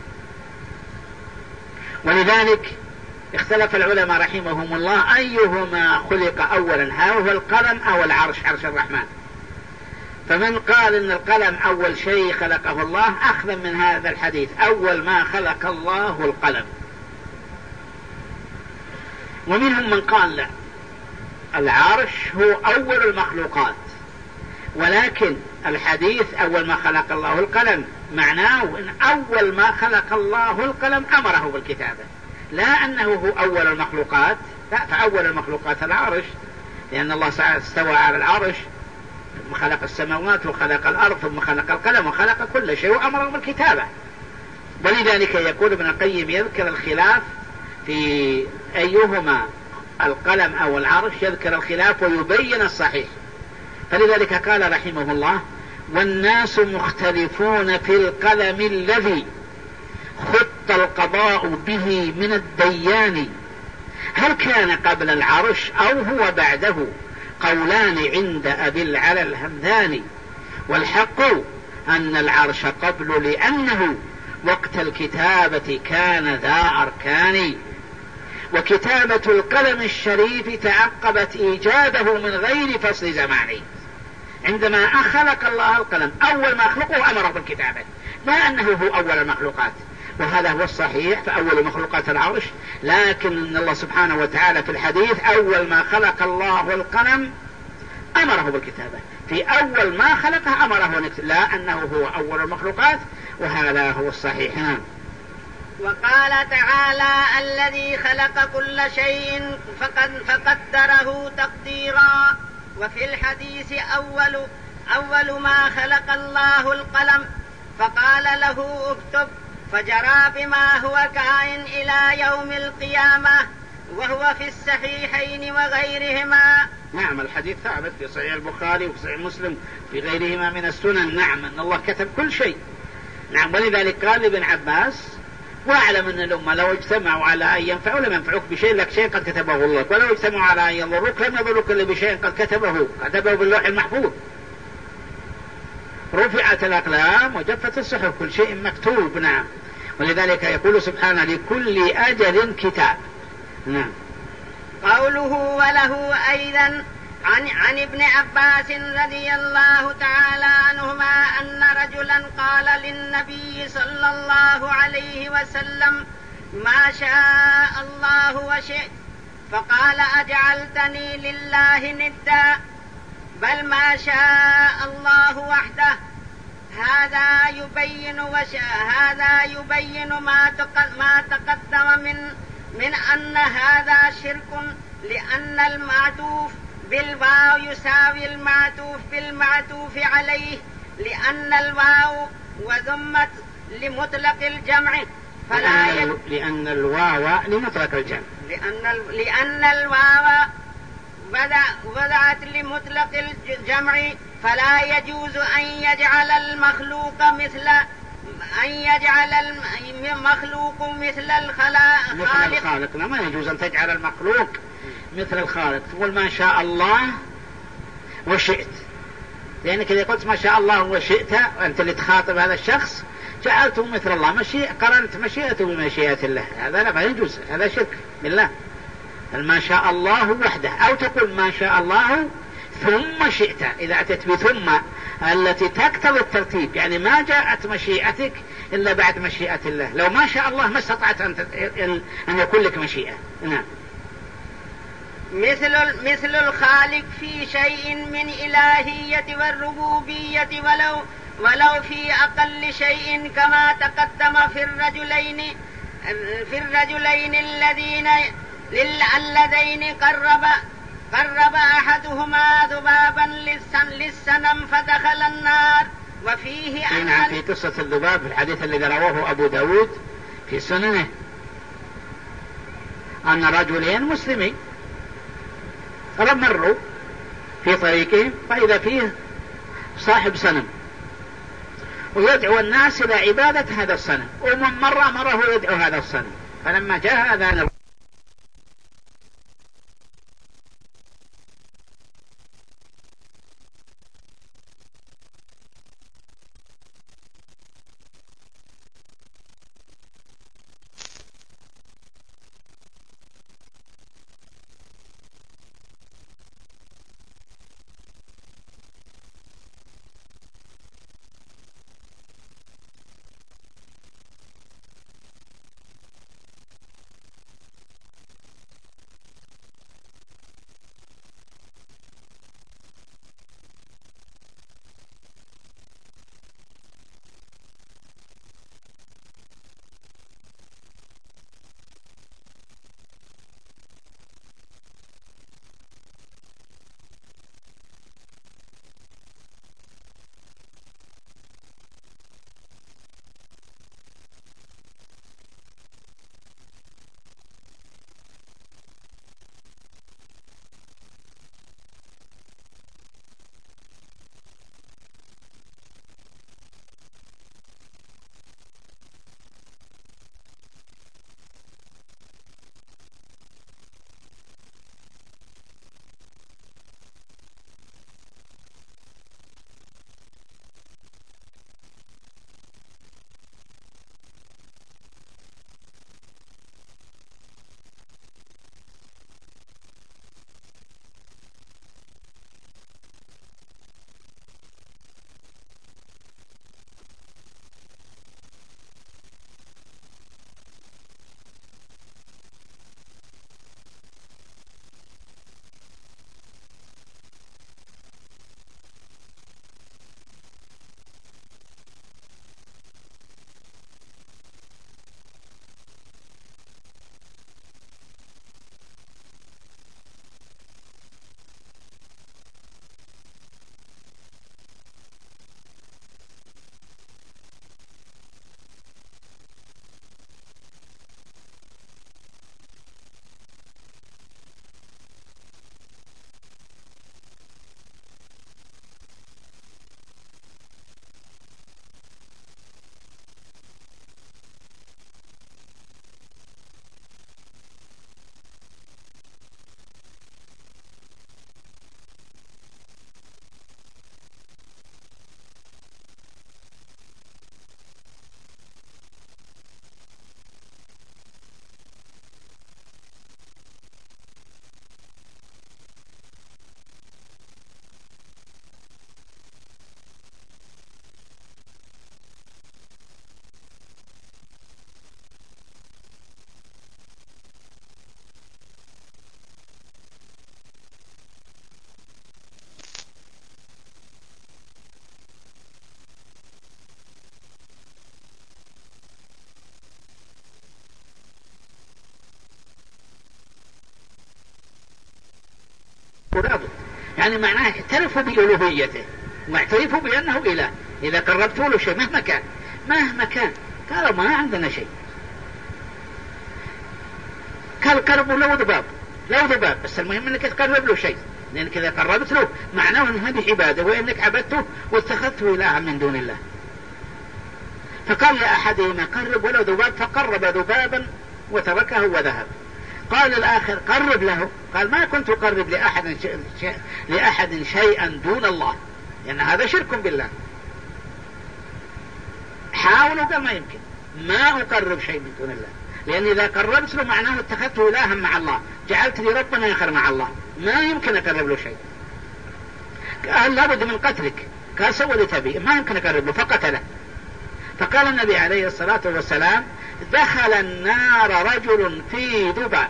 ولذلك اختلف العلماء رحمهم الله أيهما خلق أولا، هل هو القلم أو العرش، عرش الرحمن. فمن قال إن القلم أول شيء خلقه الله أخذا من هذا الحديث: أول ما خلق الله القلم. ومنهم من قال لا، العرش هو أول المخلوقات، ولكن الحديث أول ما خلق الله القلم معناه إن أول ما خلق الله القلم أمره بالكتابة، لا أنه هو أول المخلوقات، لا، فأول المخلوقات العرش، لأن الله استوى على العرش، ثم خلق السماوات وخلق الأرض ثم خلق القلم وخلق كل شيء وأمره بالكتابة. ولذلك يقول ابن القيم يذكر الخلاف في أيهما القلم أو العرش، يذكر الخلاف ويبين الصحيح. فلذلك قال رحمه الله: والناس مختلفون في القلم الذي خط القضاء به من الديان، هل كان قبل العرش أو هو بعده؟ قولان عند أبي العلا الهمداني، والحق أن العرش قبل، لأنه وقت الكتابة كان ذا أركان، وكتابة القلم الشريف تعقبت إيجاده من غير فصل زماني. عندما خلق الله القلم أول ما خلقه أمره بالكتابة، لا أنه هو أول المخلوقات، وهذا هو الصحيح، فأول مخلوقات العرش. لكن إن الله سبحانه وتعالى في الحديث أول ما خلق الله القلم أمره بالكتابة، في أول ما خلقه أمره بالكتابة، لا أنه هو أول المخلوقات، وهذا هو الصحيح. وقال تعالى: الذي خلق كل شيء فقدره تقديرا. وفي الحديث: أول ما خلق الله القلم فقال له اكتب، فجرى بما هو كائن إلى يوم القيامة، وهو في الصحيحين وغيرهما. نعم، الحديث ثابت في صحيح البخاري وفي صحيح مسلم في غيرهما من السنن، نعم، أن الله كتب كل شيء. نعم، ولذلك قال لابن عباس: واعلم أن الأمة لو اجتمعوا على أن ينفعوا لم ينفعوك بشيء لك شيء قد كتبه الله، ولو اجتمعوا على أن يضروك لم يضروك إلا بشيء قد كتبه باللوح المحفوظ. رفعت الأقلام وجفت الصحف، كل شيء مكتوب. نعم، ولذلك يقول سبحانه: لكل أجل كتاب. نعم. قوله: وله أيضا عن ابن عباس رضي الله تعالى عنهما أن رجلا قال للنبي صلى الله عليه وسلم: ما شاء الله وشئت، فقال: أجعلتني لله ندا، بل ما شاء الله وحده. هذا يبين ما تقدم من أن هذا شرك، لأن المعطوف بالواو يساوي المعطوف بالمعطوف عليه، لأن الواو وضمت لمطلق الجمع فلا لأن الواو لمطلق الجمع لأن الواو وضعت لمطلق الجمع فلا يجوز أن يجعل المخلوق مثل الخالق. لا، ما يجوز أن تجعل المخلوق مثل الخالق. تقول ما شاء الله وشئت، لأنك إذا قلت ما شاء الله وشئت وأنت اللي تخاطب هذا الشخص جعلته مثل الله، قرنت مشيئته بمشيئة الله، هذا لا يجوز، هذا شرك بالله. ما شاء الله وحده، أو تقول ما شاء الله ثم شئت، إذا أتت بثم التي تقتضي الترتيب، يعني ما جاءت مشيئتك إلا بعد مشيئة الله. لو ما شاء الله ما استطعت أن يكون لك مشيئة. نعم. مثل الخالق في شيء من إلهية والربوبية ولو في أقل شيء، كما تقدم في الرجلين اللذين قرب أحدهما ذبابا للصنم فدخل النار. وفيه في قصة الذباب في الحديث الذي رواه أبو داود في سننه أن رجلين مسلمين مروا في طريقهم فإذا فيه صاحب صنم ويدعو الناس إلى عبادة هذا الصنم، ومن مره يدعو هذا الصنم، فلما جاء أذان يعني معناه اعترفوا بألوهيته واعترفوا بأنه إله. إذا قربتوا له شيء مهما كان، مهما كان. قالوا ما عندنا شيء. قال قربوا لو ذباب بس المهم انك تقرب له شيء، لانك اذا قربت له معناه ان هذه عبادة وانك عبدته واتخذته الها من دون الله. فقال لأحدهما قرب ولو ذباب، فقرب ذبابا وتركه وذهب. قال الآخر قرب له، قال ما كنت أقرب لأحد شيئا دون الله، لأن هذا شرك بالله. حاولوا قال ما يمكن، ما أقرب شيء من دون الله، لأن إذا قربت له معناه اتخذته إلها مع الله، جعلت لي ربنا آخر مع الله، ما يمكن أقرب له شيء. قال لابد من قتلك. قال سوى لي تبي، ما يمكن أقرب له، فقتله. فقال النبي عليه الصلاة والسلام دخل النار رجل في ذباب،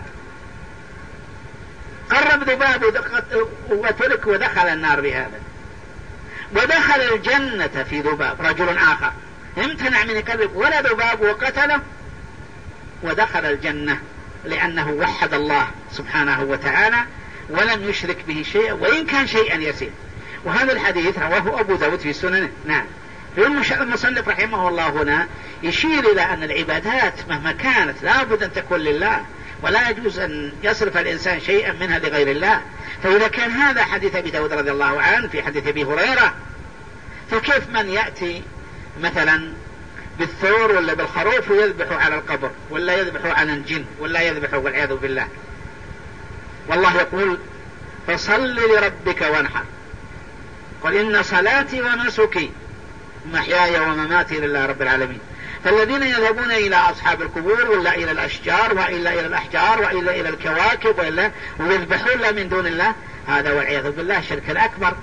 قرب ذباب وترك ودخل النار بهذا. ودخل الجنة في ذباب رجل آخر امتنع من يقرب ولا ذباب وقتله ودخل الجنة، لأنه وحد الله سبحانه وتعالى ولم يشرك به شيئا وإن كان شيئا يسير. وهذا الحديث رواه أبو داود في سننه. نعم. المصنف رحمه الله هنا يشير إلى أن العبادات مهما كانت لا بد أن تكون لله، ولا يجوز أن يصرف الإنسان شيئا منها لغير الله. فإذا كان هذا حديث أبي داود رضي الله عنه في حديث أبي هريرة، فكيف من يأتي مثلا بالثور ولا بالخروف ويذبح على القبر ولا يذبح على الجن ولا يذبح والعياذ بالله؟ والله يقول فصل لربك وانحر، قل إن صلاتي ونسكي محياي ومماتي لله رب العالمين. فالذين يذهبون إلى أصحاب القبور ولا إلى الأشجار وإلا إلى الأحجار وإلا إلى الكواكب وإلا ويذبحون لا من دون الله، هذا والعياذ بالله شرك الأكبر.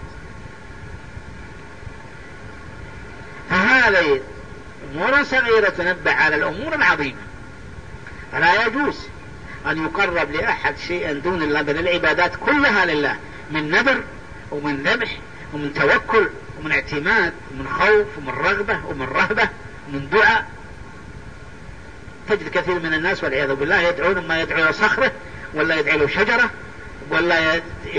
فهذه أمور صغيرة تنبه على الأمور العظيمة. فلا يجوز أن يقرب لأحد شيئا دون الله، بل العبادات كلها لله، من نذر ومن ذبح ومن توكل ومن اعتماد ومن خوف ومن رغبة ومن رهبة ومن دعاء. تجد كثير من الناس والعياذ بالله يدعون ما يدعو صخرة ولا يدعو شجرة ولا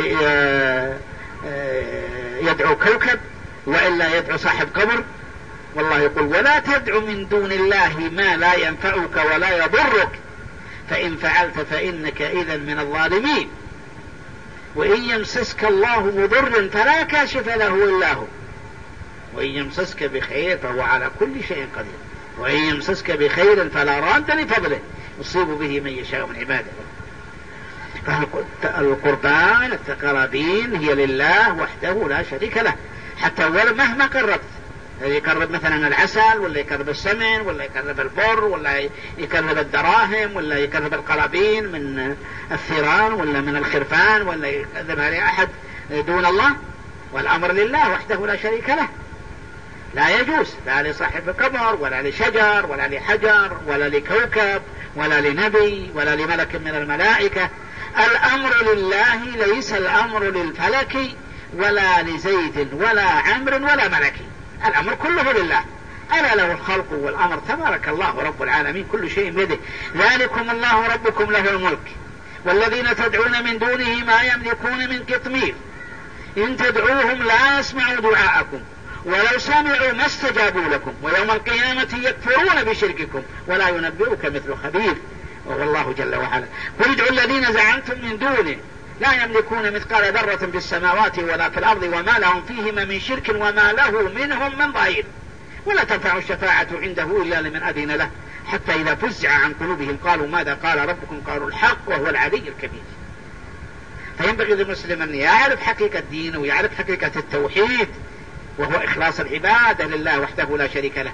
يدعو كوكب وإلا يدعو صاحب قبر. والله يقول ولا تدعو من دون الله ما لا ينفعك ولا يضرك، فإن فعلت فإنك إذا من الظالمين. وإن يمسسك الله بضر فلا كاشف له إلا هو، وإن يمسسك بخير فهو على كل شيء قدير، وإن يمسسك بخير فلا راد لفضله يصيب به من يشاء من عباده. فالقربان التقربين هي لله وحده لا شريك له، حتى ولو مهما قربت، يقرب مثلا العسل ولا يقرب السمن ولا يقرب البر ولا يقرب الدراهم ولا يقرب القرابين من الثيران ولا من الخرفان ولا يقربها لأحد دون الله، والأمر لله وحده لا شريك له. لا يجوز لا لصاحب قبر ولا لشجر ولا لحجر ولا لكوكب ولا لنبي ولا لملك من الملائكة. الأمر لله، ليس الأمر للفلك ولا لزيد ولا عمرو ولا ملك، الأمر كله لله. ألا له الخلق والأمر، تبارك الله رب العالمين، كل شيء بيده. ذلكم الله ربكم له الملك والذين تدعون من دونه ما يملكون من قطمير إن تدعوهم لا يسمعوا دعاءكم ولو سمعوا ما استجابوا لكم ويوم القيامة يكفرون بشرككم ولا ينبئك مثل خبير، وهو الله جل وعلا. قل ادعوا الذين زعمتم من دونه لا يملكون مثقال ذرة في السماوات ولا في الأرض وما لهم فيهما من شرك وما له منهم من ظهير ولا تنفع الشفاعة عنده إلا لمن أذن له حتى إذا فزع عن قلوبهم قالوا ماذا قال ربكم قالوا الحق وهو العلي الكبير. فينبغي للمسلم أن يعرف حقيقة الدين ويعرف حقيقة التوحيد، وهو إخلاص العبادة لله وحده لا شريك له.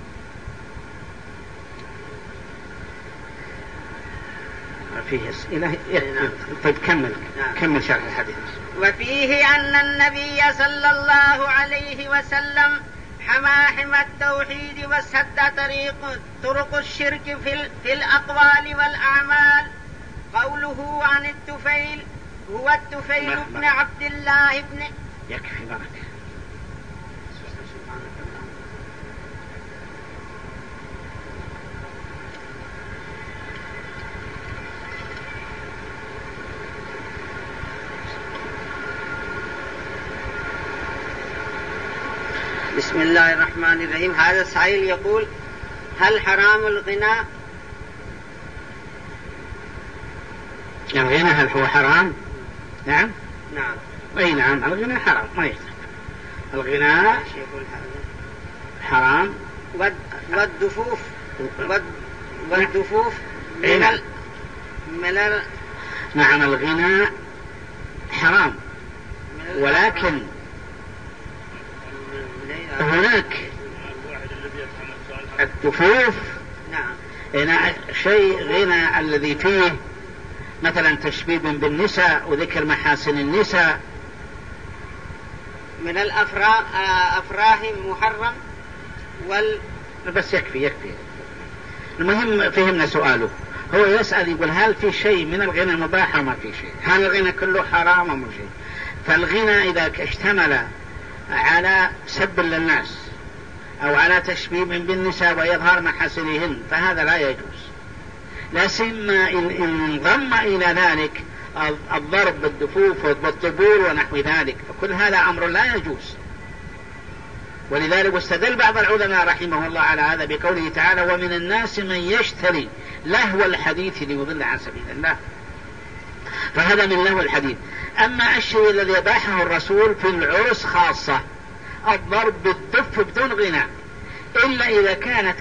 فيه أسئلة؟ طيب كمل شرح الحديث. وفيه أن النبي صلى الله عليه وسلم حمى حمى التوحيد وسد طرق الشرك في الأقوال والأعمال. قوله عن الطفيل هو الطفيل بن عبد الله بن يكفي بركة. بسم الله الرحمن الرحيم. هذا سائل يقول: هل حرام الغناء؟ الغناء هل هو حرام؟ نعم. نعم. أي نعم، الغناء حرام، ما يحتاج. الغناء حرام. والدفوف نعم الغناء حرام، ولكن هناك الدفوف هنا شيء غنى الذي فيه مثلا تشبيب بالنساء وذكر محاسن النساء من الأفراح محرم بس يكفي. المهم فهمنا سؤاله. هو يسأل يقول: هل في شيء من الغنى مباح وما في شيء؟ هل الغنى كله حرام وما شيء؟ فالغنى إذا اشتمل على سب للناس أو على تشبيب بالنساء ويظهر محاسنهن فهذا لا يجوز، لا سيما إن انضم إلى ذلك الضرب بالدفوف والطبول ونحو ذلك، فكل هذا أمر لا يجوز. ولذلك استدل بعض العلماء رحمه الله على هذا بقوله تعالى: ومن الناس من يشتري لهو الحديث ليضل عن سبيل الله. فهذا من لهو الحديث. أما الشيء الذي يباحه الرسول في العرس خاصة الضرب بالدف بدون غناء، إلا إذا كانت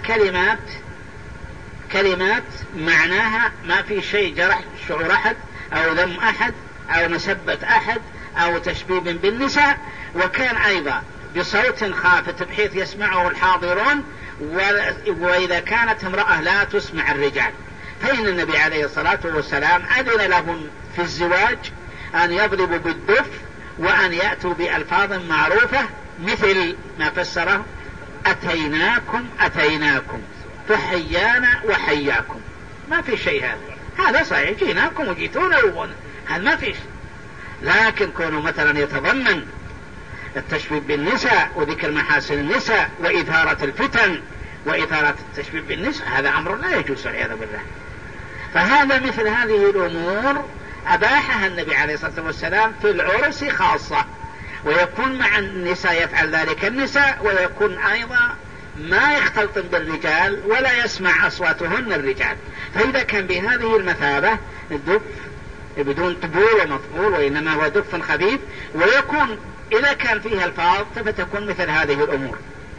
كلمات معناها ما في شيء جرح شعور أحد أو ذم أحد أو مسبة أحد أو تشبيب بالنساء، وكان أيضا بصوت خافت بحيث يسمعه الحاضرون، وإذا كانت امرأة لا تسمع الرجال، فإن النبي عليه الصلاة والسلام أذن لهم في الزواج أن يضربوا بالدف وأن يأتوا بألفاظ معروفة مثل ما فسره: أتيناكم فحيانا وحياكم. ما في شيء هذا صحيح، جيناكم وجيتونا هذا ما فيش. لكن كونه مثلا يتضمن التشبيب بالنساء وذكر محاسن النساء وإثارة الفتن وإثارة التشبيب بالنساء، هذا أمر لا يجوز والعياذ بالله. فهذا مثل هذه الأمور أباحها النبي عليه الصلاة والسلام في العرس خاصة، ويكون مع النساء يفعل ذلك النساء، ويكون أيضا ما يختلط بالرجال ولا يسمع أصواتهن الرجال. فإذا كان بهذه المثابة الدف بدون طبول ومطبول وإنما هو دف خفيف، ويكون إذا كان فيها الفاظ فتكون مثل هذه الأمور،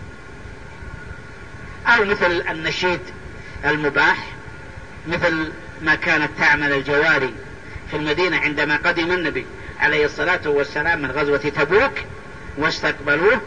أو مثل النشيد المباح، مثل ما كانت تعمل الجواري في المدينة عندما قدم النبي عليه الصلاة والسلام من غزوة تبوك واستقبلوه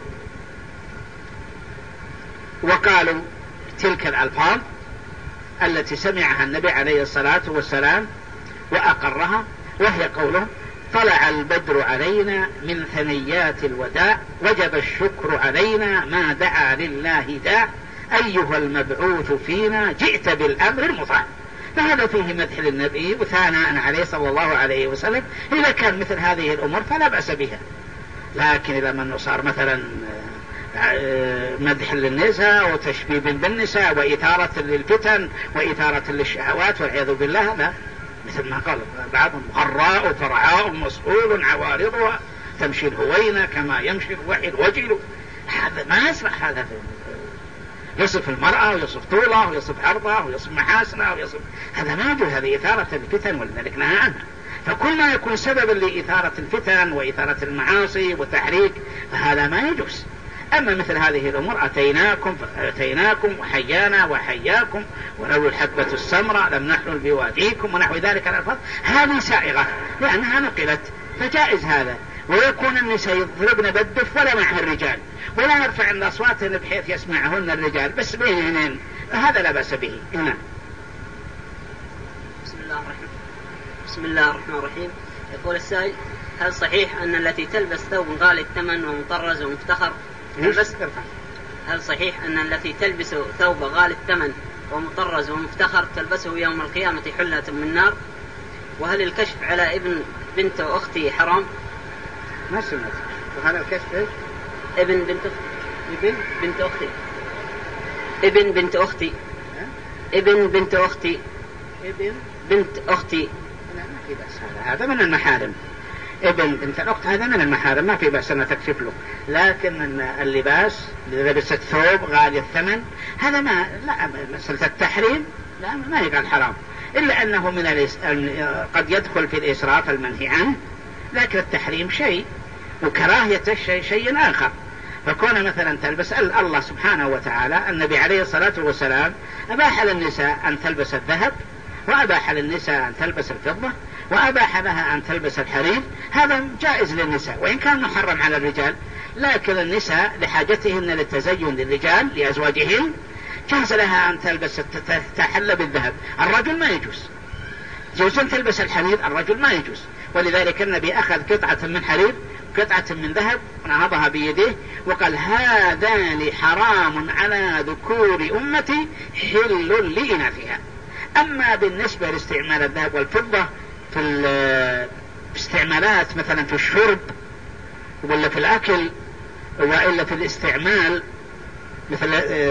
وقالوا تلك الألفاظ التي سمعها النبي عليه الصلاة والسلام وأقرها، وهي قوله: طلع البدر علينا من ثنيات الوداع وجب الشكر علينا ما دعا لله داع أيها المبعوث فينا جئت بالأمر المطاع. فهذا فيه مدح للنبي وثناء عليه صلى الله عليه وسلم. إذا كان مثل هذه الأمور فلا بأس بها، لكن إذا من صار مثلا مدح للنساء وتشبيب بالنساء وإثارة للفتن وإثارة للشهوات والعياذ بالله، لا، مثل ما قال بعضهم: غراء فرعاء مسؤول عوارضها تمشي الهوينة كما يمشي الوحي الوجل. هذا ما يصلح، هذا يصف المرأة ويصف طولها ويصف عرضها ويصف محاسنها ويصف، هذا ما يجوز، هذه إثارة الفتن ولذلك نهى عنها. فكل ما يكون سببا لإثارة الفتن وإثارة المعاصي والتحريك فهذا ما يجوز. أما مثل هذه الأمور: أتيناكم وحيانا وحياكم ولو الحبة السمراء لم نحلل بواديكم ونحو ذلك الألفاظ، هذه سائغة لأنها نقلت، فجائز هذا. ويكون النساء يضربن بالدف ولا معها الرجال، ولا يرفع الأصوات بحيث يسمعهن الرجال، بس بينهن، فهذا لا بأس به. هنا بسم الله الرحمن الرحيم. يقول السائل: هل صحيح أن التي تلبس ثوب غالي الثمن ومطرز ومفتخر هل صحيح أن التي تلبس ثوب غالي الثمن ومطرز ومفتخر تلبسه يوم القيامة حلة من نار؟ وهل الكشف على ابن بنت أختي حرام؟ ما سمعت. وهذا الكشف ابن بنت أختي ابن بنت أختي لا، ما في بأس. هذا من المحارم. ابن بنت الأخت هذا من المحارم ما في بأس أن تكشف له، لكن اللباس لبست ثوب غالي الثمن هذا ما لا مسألة التحريم لا ما يقال حرام، إلا أنه من قد يدخل في الإسراف المنهي عنه، لكن التحريم شيء وكراهية الشيء شيء آخر. فكون مثلا تلبس الله سبحانه وتعالى النبي عليه الصلاة والسلام أباح للنساء أن تلبس الذهب، وأباح للنساء أن تلبس الفضة، وأباح لها أن تلبس الحرير، هذا جائز للنساء وإن كان محرم على الرجال، لكن النساء لحاجتهن للتزين للرجال لأزواجهن جاز لها أن تلبس تحلى بالذهب. الرجل ما يجوز، جوز أن تلبس الحرير، الرجل ما يجوز. ولذلك النبي أخذ قطعة من حرير قطعة من ذهب ونهضها بيده وقال هذان حرام على ذكور أمتي حل لإناثها. أما بالنسبة لاستعمال الذهب والفضة في الاستعمالات مثلا في الشرب ولا في الأكل وإلا في الاستعمال مثل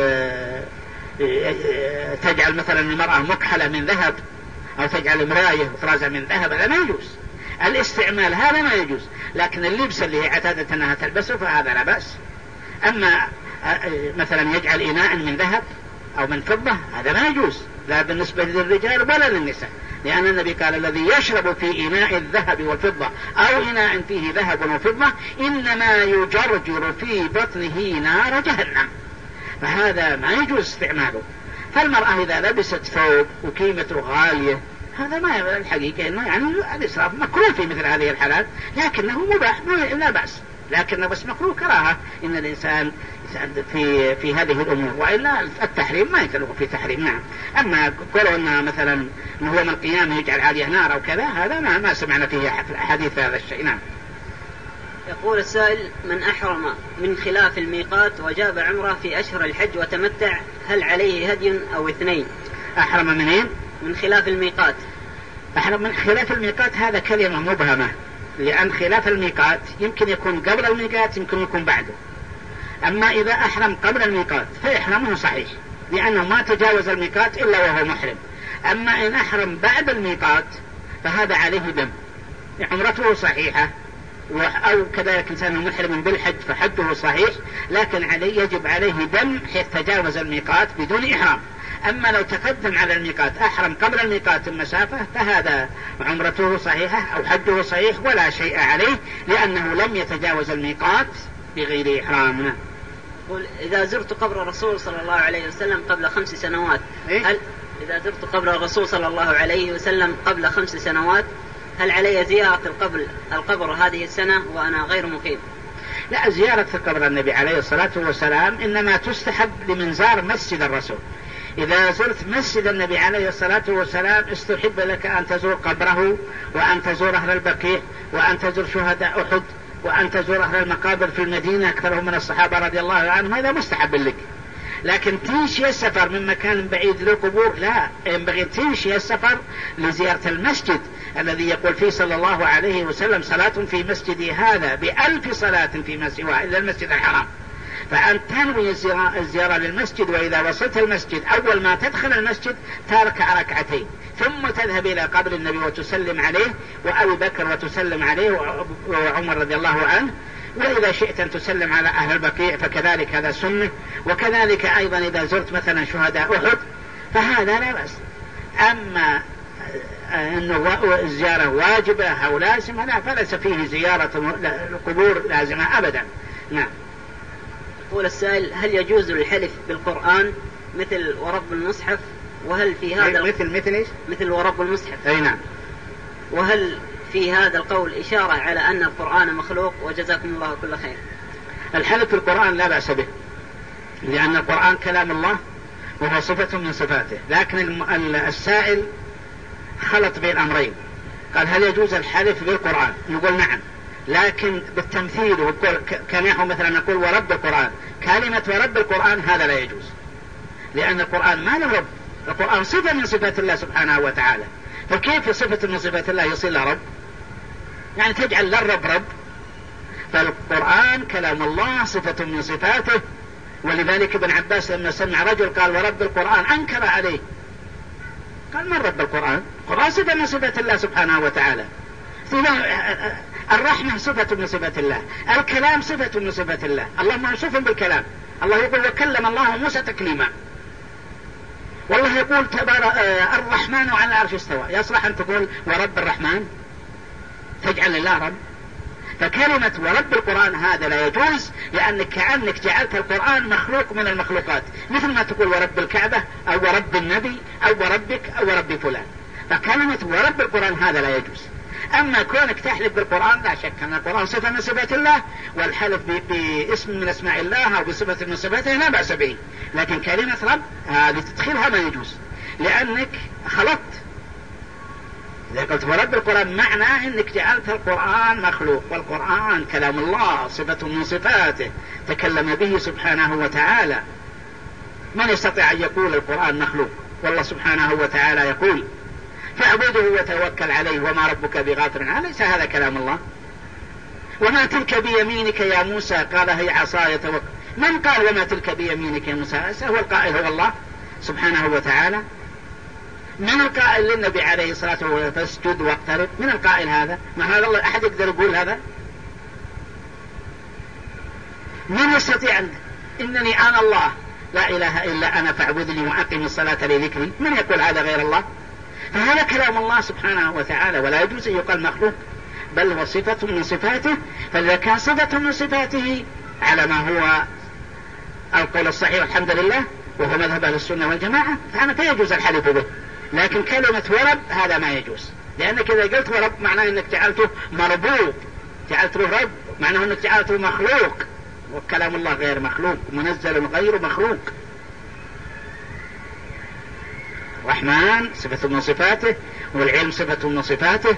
تجعل مثلا المرأة مكحلة من ذهب أو تجعل مراية وطرازة من ذهب، هذا ما يجوز. الاستعمال هذا ما يجوز، لكن اللبس اللي هي اعتادت أنها تلبسه فهذا لا بأس. أما مثلا يجعل إناء من ذهب أو من فضة هذا ما يجوز، لا بالنسبة للرجال ولا للنساء، لأن النبي قال الذي يشرب في إناء الذهب والفضة أو إناء فيه ذهب وفضة إنما يجرجر في بطنه نار جهنم، فهذا ما يجوز استعماله. فالمرأة إذا لبست ثوب وقيمته غالية هذا ما الحقيقة إنه يعني الإسراف مكروه في مثل هذه الحالات، لكنه مباح لا بأس، لكنه بس مكروه كراهة إن الإنسان في هذه الأمور، وإلا التحريم ما يتلقى في تحريم. نعم. أما قولوا أن مثلا إن هو من القيامة يجعل عليه نار أو كذا هذا ما سمعنا فيه حديث هذا الشيء. نعم. يقول السائل من أحرم من خلاف الميقات وجاب عمره في أشهر الحج وتمتع هل عليه هدي أو اثنين؟ أحرم منين؟ من خلاف الميقات. أحرم من خلاف الميقات هذا كلمة مبهمة، لأن خلاف الميقات يمكن يكون قبل الميقات يمكن يكون بعده. أما إذا أحرم قبل الميقات فإحرامه صحيح لأنه ما تجاوز الميقات إلا وهو محرم. أما إن أحرم بعد الميقات فهذا عليه دم، عمرته صحيحة، أو كذلك إنسان محرم بالحج فحجه صحيح، لكن يجب عليه دم حيث تجاوز الميقات بدون إحرام. أما لو تقدم على الميقات أحرم قبل الميقات المسافة فهذا عمرته صحيحة أو حجه صحيح ولا شيء عليه لأنه لم يتجاوز الميقات بغير إحرام. يقول إذا زرت قبر الرسول صلى الله عليه وسلم قبل 5 سنوات هل إذا زرت قبر الرسول صلى الله عليه وسلم قبل 5 سنوات هل علي زيارة القبر هذه السنة وأنا غير مقيم؟ لا، زيارة قبر النبي عليه الصلاة والسلام إنما تستحب لمن زار مسجد الرسول. إذا زرت مسجد النبي عليه الصلاة والسلام استحب لك أن تزور قبره وأن تزور أهل البقيع وأن تزور شهداء أحد وأن تزور أهل المقابر في المدينة أكثرهم من الصحابة رضي الله عنهم، هذا مستحب لك. لكن تمشي السفر من مكان بعيد للقبور لا، ينبغي تمشي السفر لزيارة المسجد الذي يقول فيه صلى الله عليه وسلم صلاة في مسجدي هذا ب1000 صلاة فيما سواه إلا المسجد الحرام. فأن تنوي الزيارة للمسجد، وإذا وصلت المسجد أول ما تدخل المسجد تركع ركعتين ثم تذهب إلى قبر النبي وتسلم عليه وأبي بكر وتسلم عليه وعمر رضي الله عنه، وإذا شئت أن تسلم على أهل البقيع فكذلك هذا سنة. وكذلك أيضا إذا زرت مثلا شهداء أحد فهذا لا بأس. أما أنه الزيارة واجبة أو لازمة لا، فليس فيه زيارة القبور لازمة أبدا. نعم. يقول السائل هل يجوز الحلف بالقرآن مثل ورب المصحف؟ وهل في هذا مثل ورب المصحف؟ أي نعم. وهل في هذا القول إشارة على أن القرآن مخلوق؟ وجزاكم الله كل خير. الحلف بالقرآن لا بأس به، لأن القرآن كلام الله وهو صفة من صفاته، لكن السائل خلط بين أمرين، قال هل يجوز الحلف بالقرآن؟ نقول نعم، لكن بالتمثيل وقول كان مثلا نقول ورب القرآن، كلمة ورب القرآن هذا لا يجوز، لأن القرآن ما له رب، القرآن صفة من صفات الله سبحانه وتعالى، فكيف صفة من صفات الله يصير له رب؟ يعني تجعل للرب رب؟ فالقرآن كلام الله صفة من صفاته. ولذلك ابن عباس لما سمع رجل قال ورب القرآن أنكر عليه، قال من رب القرآن؟ القرآن صفة من صفات الله سبحانه وتعالى. الرحمة صفة من صفات الله، الكلام صفة من صفات الله، الله موصوف بالكلام. الله يقول وكلم الله موسى تكليما، والله يقول الرحمن على العرش استوى. يصلح أن تقول ورب الرحمن، تجعل الله رب؟ فكلمة ورب القرآن هذا لا يجوز، لأنك كأنك جعلت القرآن مخلوق من المخلوقات، مثل ما تقول ورب الكعبة أو ورب النبي أو وربك أو ورب فلان. فكلمة ورب القرآن هذا لا يجوز. أما كونك تحلف بالقرآن لا شك أن القرآن صفة من صفات الله، والحلف باسم من اسماء الله أو بصفة من صفاته لا بأس به، لكن كلمة رب هذه تدخلها ما يجوز، لأنك خلطت. إذا قلت ورب القرآن معناه أنك جعلت القرآن مخلوق، والقرآن كلام الله صفة من صفاته تكلم به سبحانه وتعالى. من يستطيع أن يقول القرآن مخلوق؟ والله سبحانه وتعالى يقول فاعبده وتوكل عليه وما ربك بغافل عنه. ليس هذا كلام الله؟ وما تلك بيمينك يا موسى؟ قال هي عصاي توكل. من قال وما تلك بيمينك يا موسى؟ هو القائل هو الله سبحانه وتعالى. من القائل للنبي عليه الصلاة والسلام فاسجد واقترب؟ من القائل هذا؟ ما هذا الله أحد يقدر يقول هذا؟ من يستطيع إنني أنا الله لا إله إلا أنا فاعبدني وأقم الصلاة لذكري؟ من يقول هذا غير الله؟ فهذا كلام الله سبحانه وتعالى، ولا يجوز أن يقال مخلوق، بل هو صفة من صفاته. فإذا كان صفة من صفاته على ما هو القول الصحيح الحمد لله وهو مذهب أهل السنة والجماعة فأنا يجوز الحلف به. لكن كلمة ورب هذا ما يجوز، لأنك إذا قلت ورب معناه أنك جعلته مربوط، جعلته رب معناه أنك جعلته مخلوق، وكلام الله غير مخلوق، منزل غير مخلوق. الرحمن صفة من صفاته، والعلم صفة من صفاته،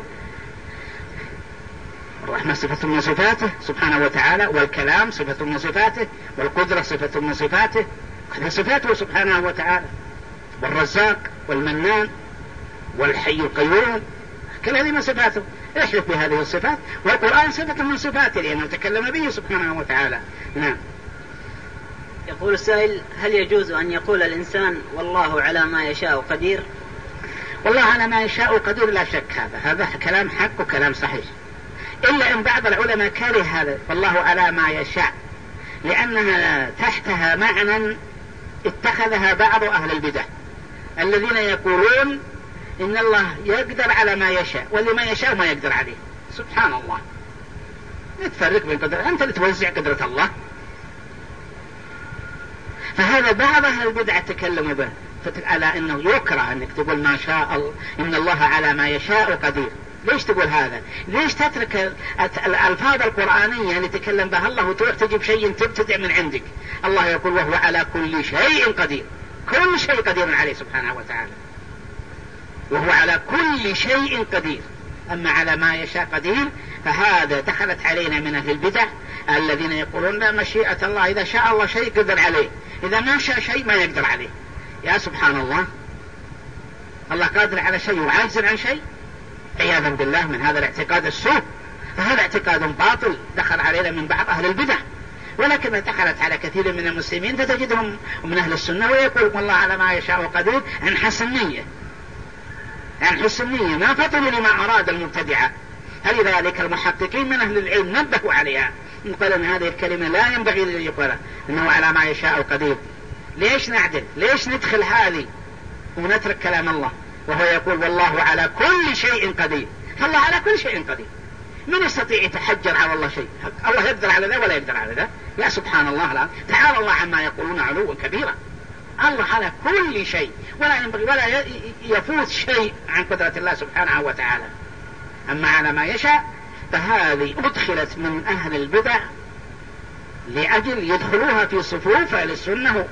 الرحمة صفة من صفاته سبحانه وتعالى، والكلام صفة من صفاته، والقدرة صفة من صفاته، هذه صفاته سبحانه وتعالى. والرزاق والمنان والحي القيوم كل هذه من صفاته. احلف بهذه الصفات، والقرآن صفة من صفاته لأنه تكلم به سبحانه وتعالى. نعم. يقول السائل هل يجوز أن يقول الإنسان والله على ما يشاء قدير؟ والله على ما يشاء قدير لا شك، هذا كلام حق وكلام صحيح، إلا إن بعض العلماء كره هذا والله على ما يشاء، لأنها تحتها معنى اتخذها بعض أهل البدع الذين يقولون إن الله يقدر على ما يشاء، واللي ما يشاء ما يقدر عليه. سبحان الله، نتفرق بين قدر، أنت اللي توزع قدرة الله. فهذا بعض أهل البدع تكلموا به على أنه يكره أنك تقول ما شاء الله إن الله على ما يشاء قدير. ليش تقول هذا؟ ليش تترك الألفاظ القرآنية اللي تكلم بها الله وتروح تجيب شيء تبتدع من عندك؟ الله يقول وهو على كل شيء قدير، كل شيء قدير عليه سبحانه وتعالى، وهو على كل شيء قدير. أما على ما يشاء قدير فهذا دخلت علينا من أهل البدع الذين يقولون لا مشيئة الله، إذا شاء الله شيء قدر عليه، إذا ما شاء شيء ما يقدر عليه. يا سبحان الله، الله قادر على شيء وعاجز عن شيء؟ عياذا بالله من هذا الاعتقاد السوء. فهذا اعتقاد باطل دخل علينا من بعض أهل البدع، ولكن دخلت على كثير من المسلمين فتجدهم من أهل السنة ويقول والله على ما يشاء قدير عن حسن نية، عن حسن نية، ما فطنوا لما أراد المبتدعة. فلذلك المحققين من أهل العلم نبهوا عليها، قال أن هذه الكلمة لا ينبغي أن يقولها إنه على ما يشاء قدير. ليش نعدل؟ ليش ندخل هذه ونترك كلام الله وهو يقول والله على كل شيء قدير؟ فالله على كل شيء قدير. من يستطيع يتحجر على الله شيء؟ الله يقدر على ذا ولا يقدر على ذا؟ يا سبحان الله، لا تعالى الله عما يقولون علوا كبيرا. الله على كل شيء، ولا ينبغي ولا يفوت شيء عن قدرة الله سبحانه وتعالى. أما على ما يشاء فهذه أدخلت من أهل البدع لأجل يدخلوها في صفوف أهل السنة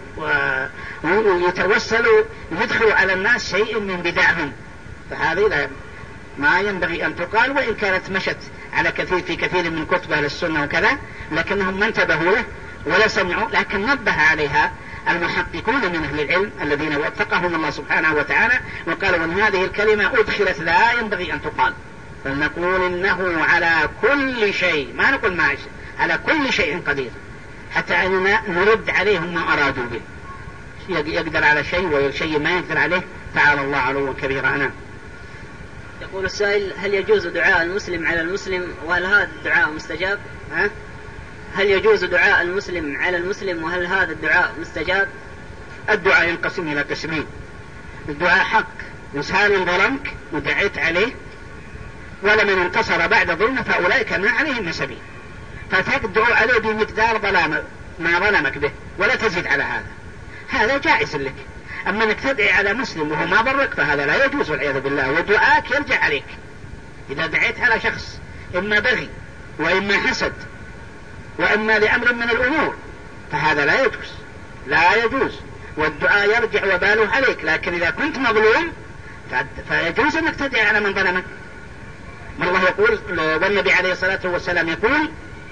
ويتوسلوا يدخلوا على الناس شيء من بدعهم. فهذه ما ينبغي أن تقال، وإن كانت مشت على في كثير من كتب أهل السنة وكذا، لكنهم ما انتبهوا له ولا سمعوا، لكن نبه عليها المحققون من أهل العلم الذين وفقهم الله سبحانه وتعالى وقالوا أن هذه الكلمة أدخلت لا ينبغي أن تقال، فلنقول إنه على كل شيء، ما نقول ما يشاء، على كل شيء قدير، حتى أننا نرد عليهم ما أرادوا به. يقدر على شيء والشيء ما يقدر عليه، تعالى الله علوا كبيرا. يقول السائل: هل يجوز دعاء المسلم على المسلم وهل هذا الدعاء مستجاب؟ هل يجوز دعاء المسلم على المسلم وهل هذا الدعاء مستجاب؟ الدعاء ينقسم إلى قسمين: الدعاء حق، إنسان ظلمك ودعيت عليه ولمن انتصر بعد ظلمه فأولئك ما عليهم سبيل، فتدعو عليه بمقدار ما ظلمك به ولا تزيد على هذا جائز لك. أما أنك تدعي على مسلم وهو ما ضرك فهذا لا يجوز والعياذ بالله، ودعاءك يرجع عليك. إذا دعيت على شخص إما بغي وإما حسد وإما لأمر من الأمور فهذا لا يجوز والدعاء يرجع وباله عليك. لكن إذا كنت مظلوم فيجوز أنك تدعي على من ظلمك. ما الله يقول، والنبي عليه الصلاة والسلام يقول: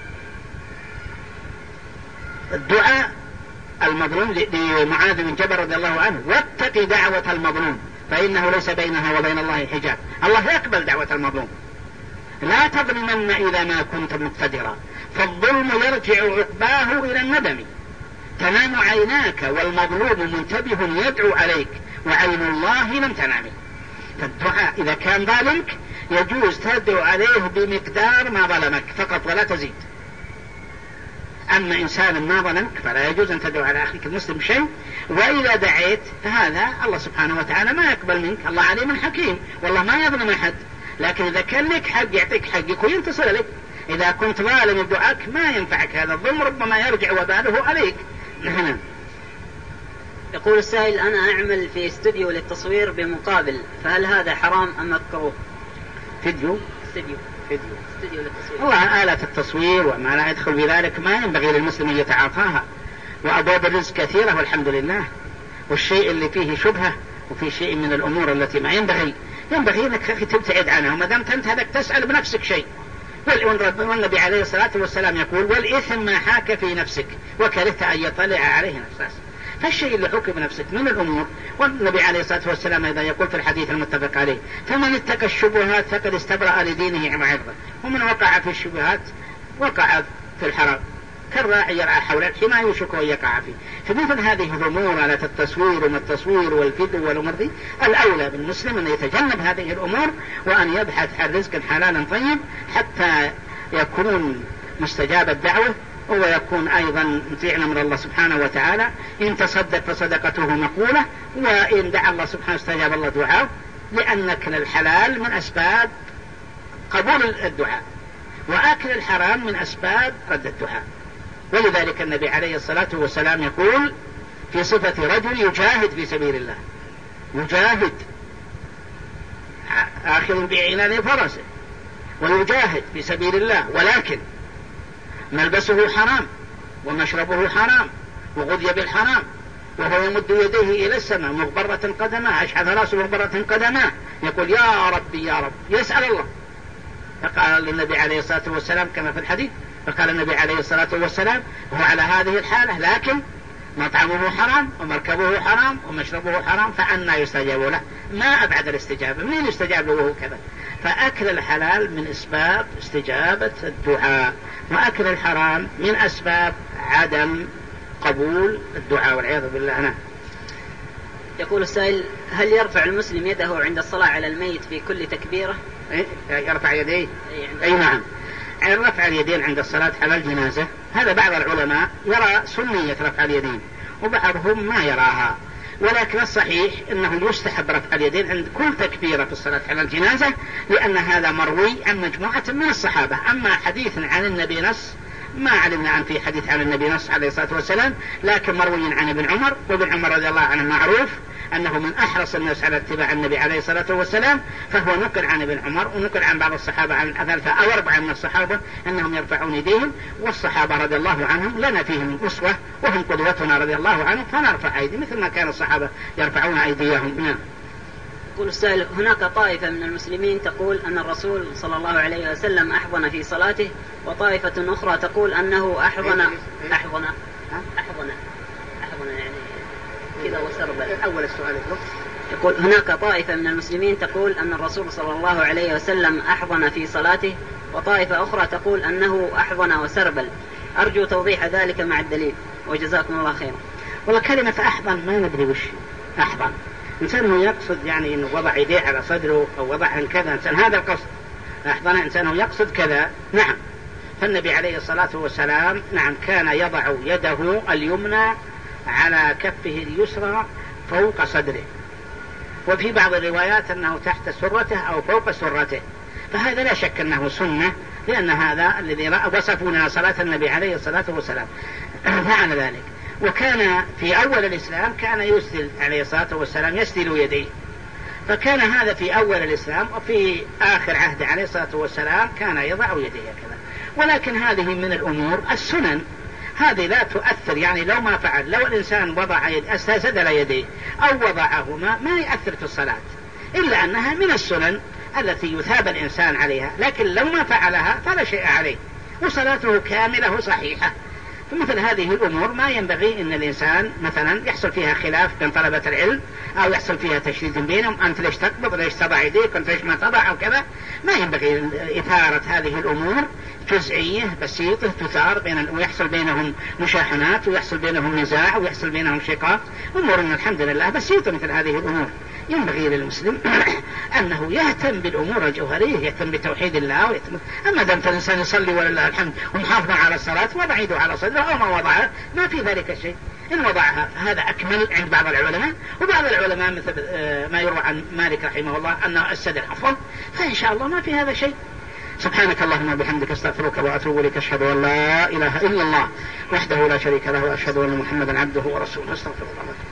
الدعاء المظلوم لمعاذ بن جبل رضي الله عنه: واتق دعوة المظلوم فإنه ليس بينها وبين الله حجاب. الله يقبل دعوة المظلوم. لا تظلمن إذا ما كنت مقتدرا، فالظلم يرجع عقباه إلى الندم. تنام عيناك والمظلوم منتبه يدعو عليك وعين الله لم تنام. فالدعاء إذا كان ظالمك يجوز تدعو عليه بمقدار ما ظلمك فقط ولا تزيد. أما إنسان ما ظلمك فلا يجوز أن تدعو على أخيك المسلم شيء. وإذا دعيت فهذا الله سبحانه وتعالى ما يقبل منك، الله عليم حكيم والله ما يظلم أحد. لكن إذا كان لك حق يعطيك حقك وينتصر لك. إذا كنت ظالم بدعاءك ما ينفعك هذا الظلم، ربما يرجع وباله عليك. نعم. يقول السائل: أنا أعمل في استوديو للتصوير بمقابل، فهل هذا حرام أم مكروه؟ استوديو للتصوير. والله آلة التصوير وما لا يدخل في ذلك ما ينبغي للمسلم أن يتعاطاها، وأبواب الرزق كثيرة والحمد لله. والشيء اللي فيه شبهة وفي شيء من الأمور التي ما ينبغي أنك أخي تبتعد عنها، وما دام أنت هذاك تسأل بنفسك شيء. والنبي عليه الصلاة والسلام يقول: والإثم ما حاك في نفسك وكرهت أن يطلع عليه نفسك. فالشيء اللي حك بنفسك من الأمور. والنبي عليه الصلاة والسلام أيضا يقول في الحديث المتفق عليه: فمن اتقى الشبهات فقد استبرأ لدينه وعرضه، ومن وقع في الشبهات وقع في الحرام، كالراعي يرعى حول الحمى يوشك أن يقع فيه. فمثل هذه الأمور على التصوير وما التصوير والفيديو والأمور دي، الأولى بالمسلم أن يتجنب هذه الأمور وأن يبحث عن رزق حلالا طيب حتى يكون مستجاب الدعوة ويكون أيضا مطيعنا من الله سبحانه وتعالى. إن تصدق فصدقته مقبولة، وإن دعا الله سبحانه استجاب الله دعاه، لأن أكل الحلال من أسباب قبول الدعاء، وأكل الحرام من أسباب رد الدعاء. ولذلك النبي عليه الصلاة والسلام يقول في صفة رجل يجاهد في سبيل الله، يجاهد آخذ بعنان فرسه ويجاهد في سبيل الله، ولكن ملبسه حرام ومشربه حرام وغذي بالحرام وهو يمد يديه إلى السماء مغبرة قدماه، أشحذ راسه مغبرة قدماه، يقول: يا ربي يا رب، يسأل الله. فقال النبي عليه الصلاة والسلام كما في الحديث، فقال النبي عليه الصلاة والسلام: هو على هذه الحالة لكن مطعمه حرام ومركبه حرام ومشربه حرام، فأنا يستجاب له؟ ما أبعد الاستجابة، منين يستجاب له وهو كذا؟ فأكل الحلال من أسباب استجابة الدعاء، وأكل الحرام من أسباب عدم قبول الدعاء والعياذ بالله. أنا يقول السائل: هل يرفع المسلم يده عند الصلاة على الميت في كل تكبيرة؟ يرفع يديه؟ أي نعم. رفع اليدين عند الصلاة على الجنازة هذا بعض العلماء يرى سنية رفع اليدين وبعضهم ما يراها، ولكن الصحيح أنه يستحب رفع اليدين عند كل تكبيرة في الصلاة على الجنازة، لأن هذا مروي عن مجموعة من الصحابة. أما حديث عن النبي نص ما علمنا عن في حديث عن النبي نص عليه الصلاة والسلام، لكن مروي عن ابن عمر، وابن عمر رضي الله عنه معروف أنه من أحرص الناس على اتباع النبي عليه الصلاة والسلام، فهو نقل عن ابن عمر ونقل عن بعض الصحابة عن 3 أو 4 من الصحابة أنهم يرفعون يديهم، والصحابة رضي الله عنهم لنا فيهم أسوة وهم قدوتنا رضي الله عنهم، فنرفع أيدي مثل ما كان الصحابة يرفعون أيديهم. يقول السائل: هناك طائفة من المسلمين تقول أن الرسول صلى الله عليه وسلم أحضن في صلاته، وطائفة أخرى تقول أنه أحضن يعني كذا وسرب. أول السؤال يقول: هناك طائفة من المسلمين تقول أن الرسول صلى الله عليه وسلم أحضن في صلاته، وطائفة أخرى تقول أنه أحضن وسربل. أرجو توضيح ذلك مع الدليل، وجزاكم الله خيرا. والله كلمة أحضن ما ندري وش أحضن، إنسان هو يقصد يعني إنه وضع يديه على صدره أو وضعها كذا، إنسان هذا القصد، أحضن إنسان هو يقصد كذا، نعم. فالنبي عليه الصلاة والسلام نعم كان يضع يده اليمنى على كفه اليسرى فوق صدره، وفي بعض الروايات أنه تحت سرته أو فوق سرته، فهذا لا شك أنه سنة، لأن هذا الذي وصفنا صلاة النبي عليه الصلاة والسلام فعل ذلك. وكان في أول الإسلام كان يسدل عليه الصلاة والسلام يسدل يديه، فكان هذا في أول الإسلام. وفي آخر عهد عليه الصلاة والسلام كان يضع يديه كذا. ولكن هذه من الأمور السنن، هذه لا تؤثر، يعني لو ما فعل، لو الإنسان وضع سدل يديه أو وضعهما ما يؤثر في الصلاة، إلا أنها من السنن التي يثاب الإنسان عليها، لكن لو ما فعلها فلا شيء عليه وصلاته كاملة صحيحة. فمثل هذه الأمور ما ينبغي أن الإنسان مثلا يحصل فيها خلاف بين طلبة العلم أو يحصل فيها تشديد بينهم، أنت ليش تقبض، ليش تضع يديك، أنت ليش ما تضع أو كذا. ما ينبغي إثارة هذه الأمور، جزئية بسيطة تثار ويحصل بينهم مشاحنات ويحصل بينهم نزاع ويحصل بينهم شقاق، أمور الحمد لله بسيطة. مثل هذه الأمور ينبغي للمسلم أنه يهتم بالأمور الجوهرية، يهتم بتوحيد الله ويهتم. أما دمت الإنسان يصلي ولله الحمد ومحافظ على الصلاة وضع يده على صدره أو ما وضعها ما في ذلك شيء، إن وضعها هذا أكمل عند بعض العلماء. وبعض العلماء مثل ما يروى عن مالك رحمه الله أن السدر أفضل، فإن شاء الله ما في هذا شيء. سبحانك اللهم وبحمدك استغفرك وأتوب إليك، أشهد أن لا إله إلا الله وحده لا شريك له وأشهد أن محمدا عبده ورسوله، استغفر الله.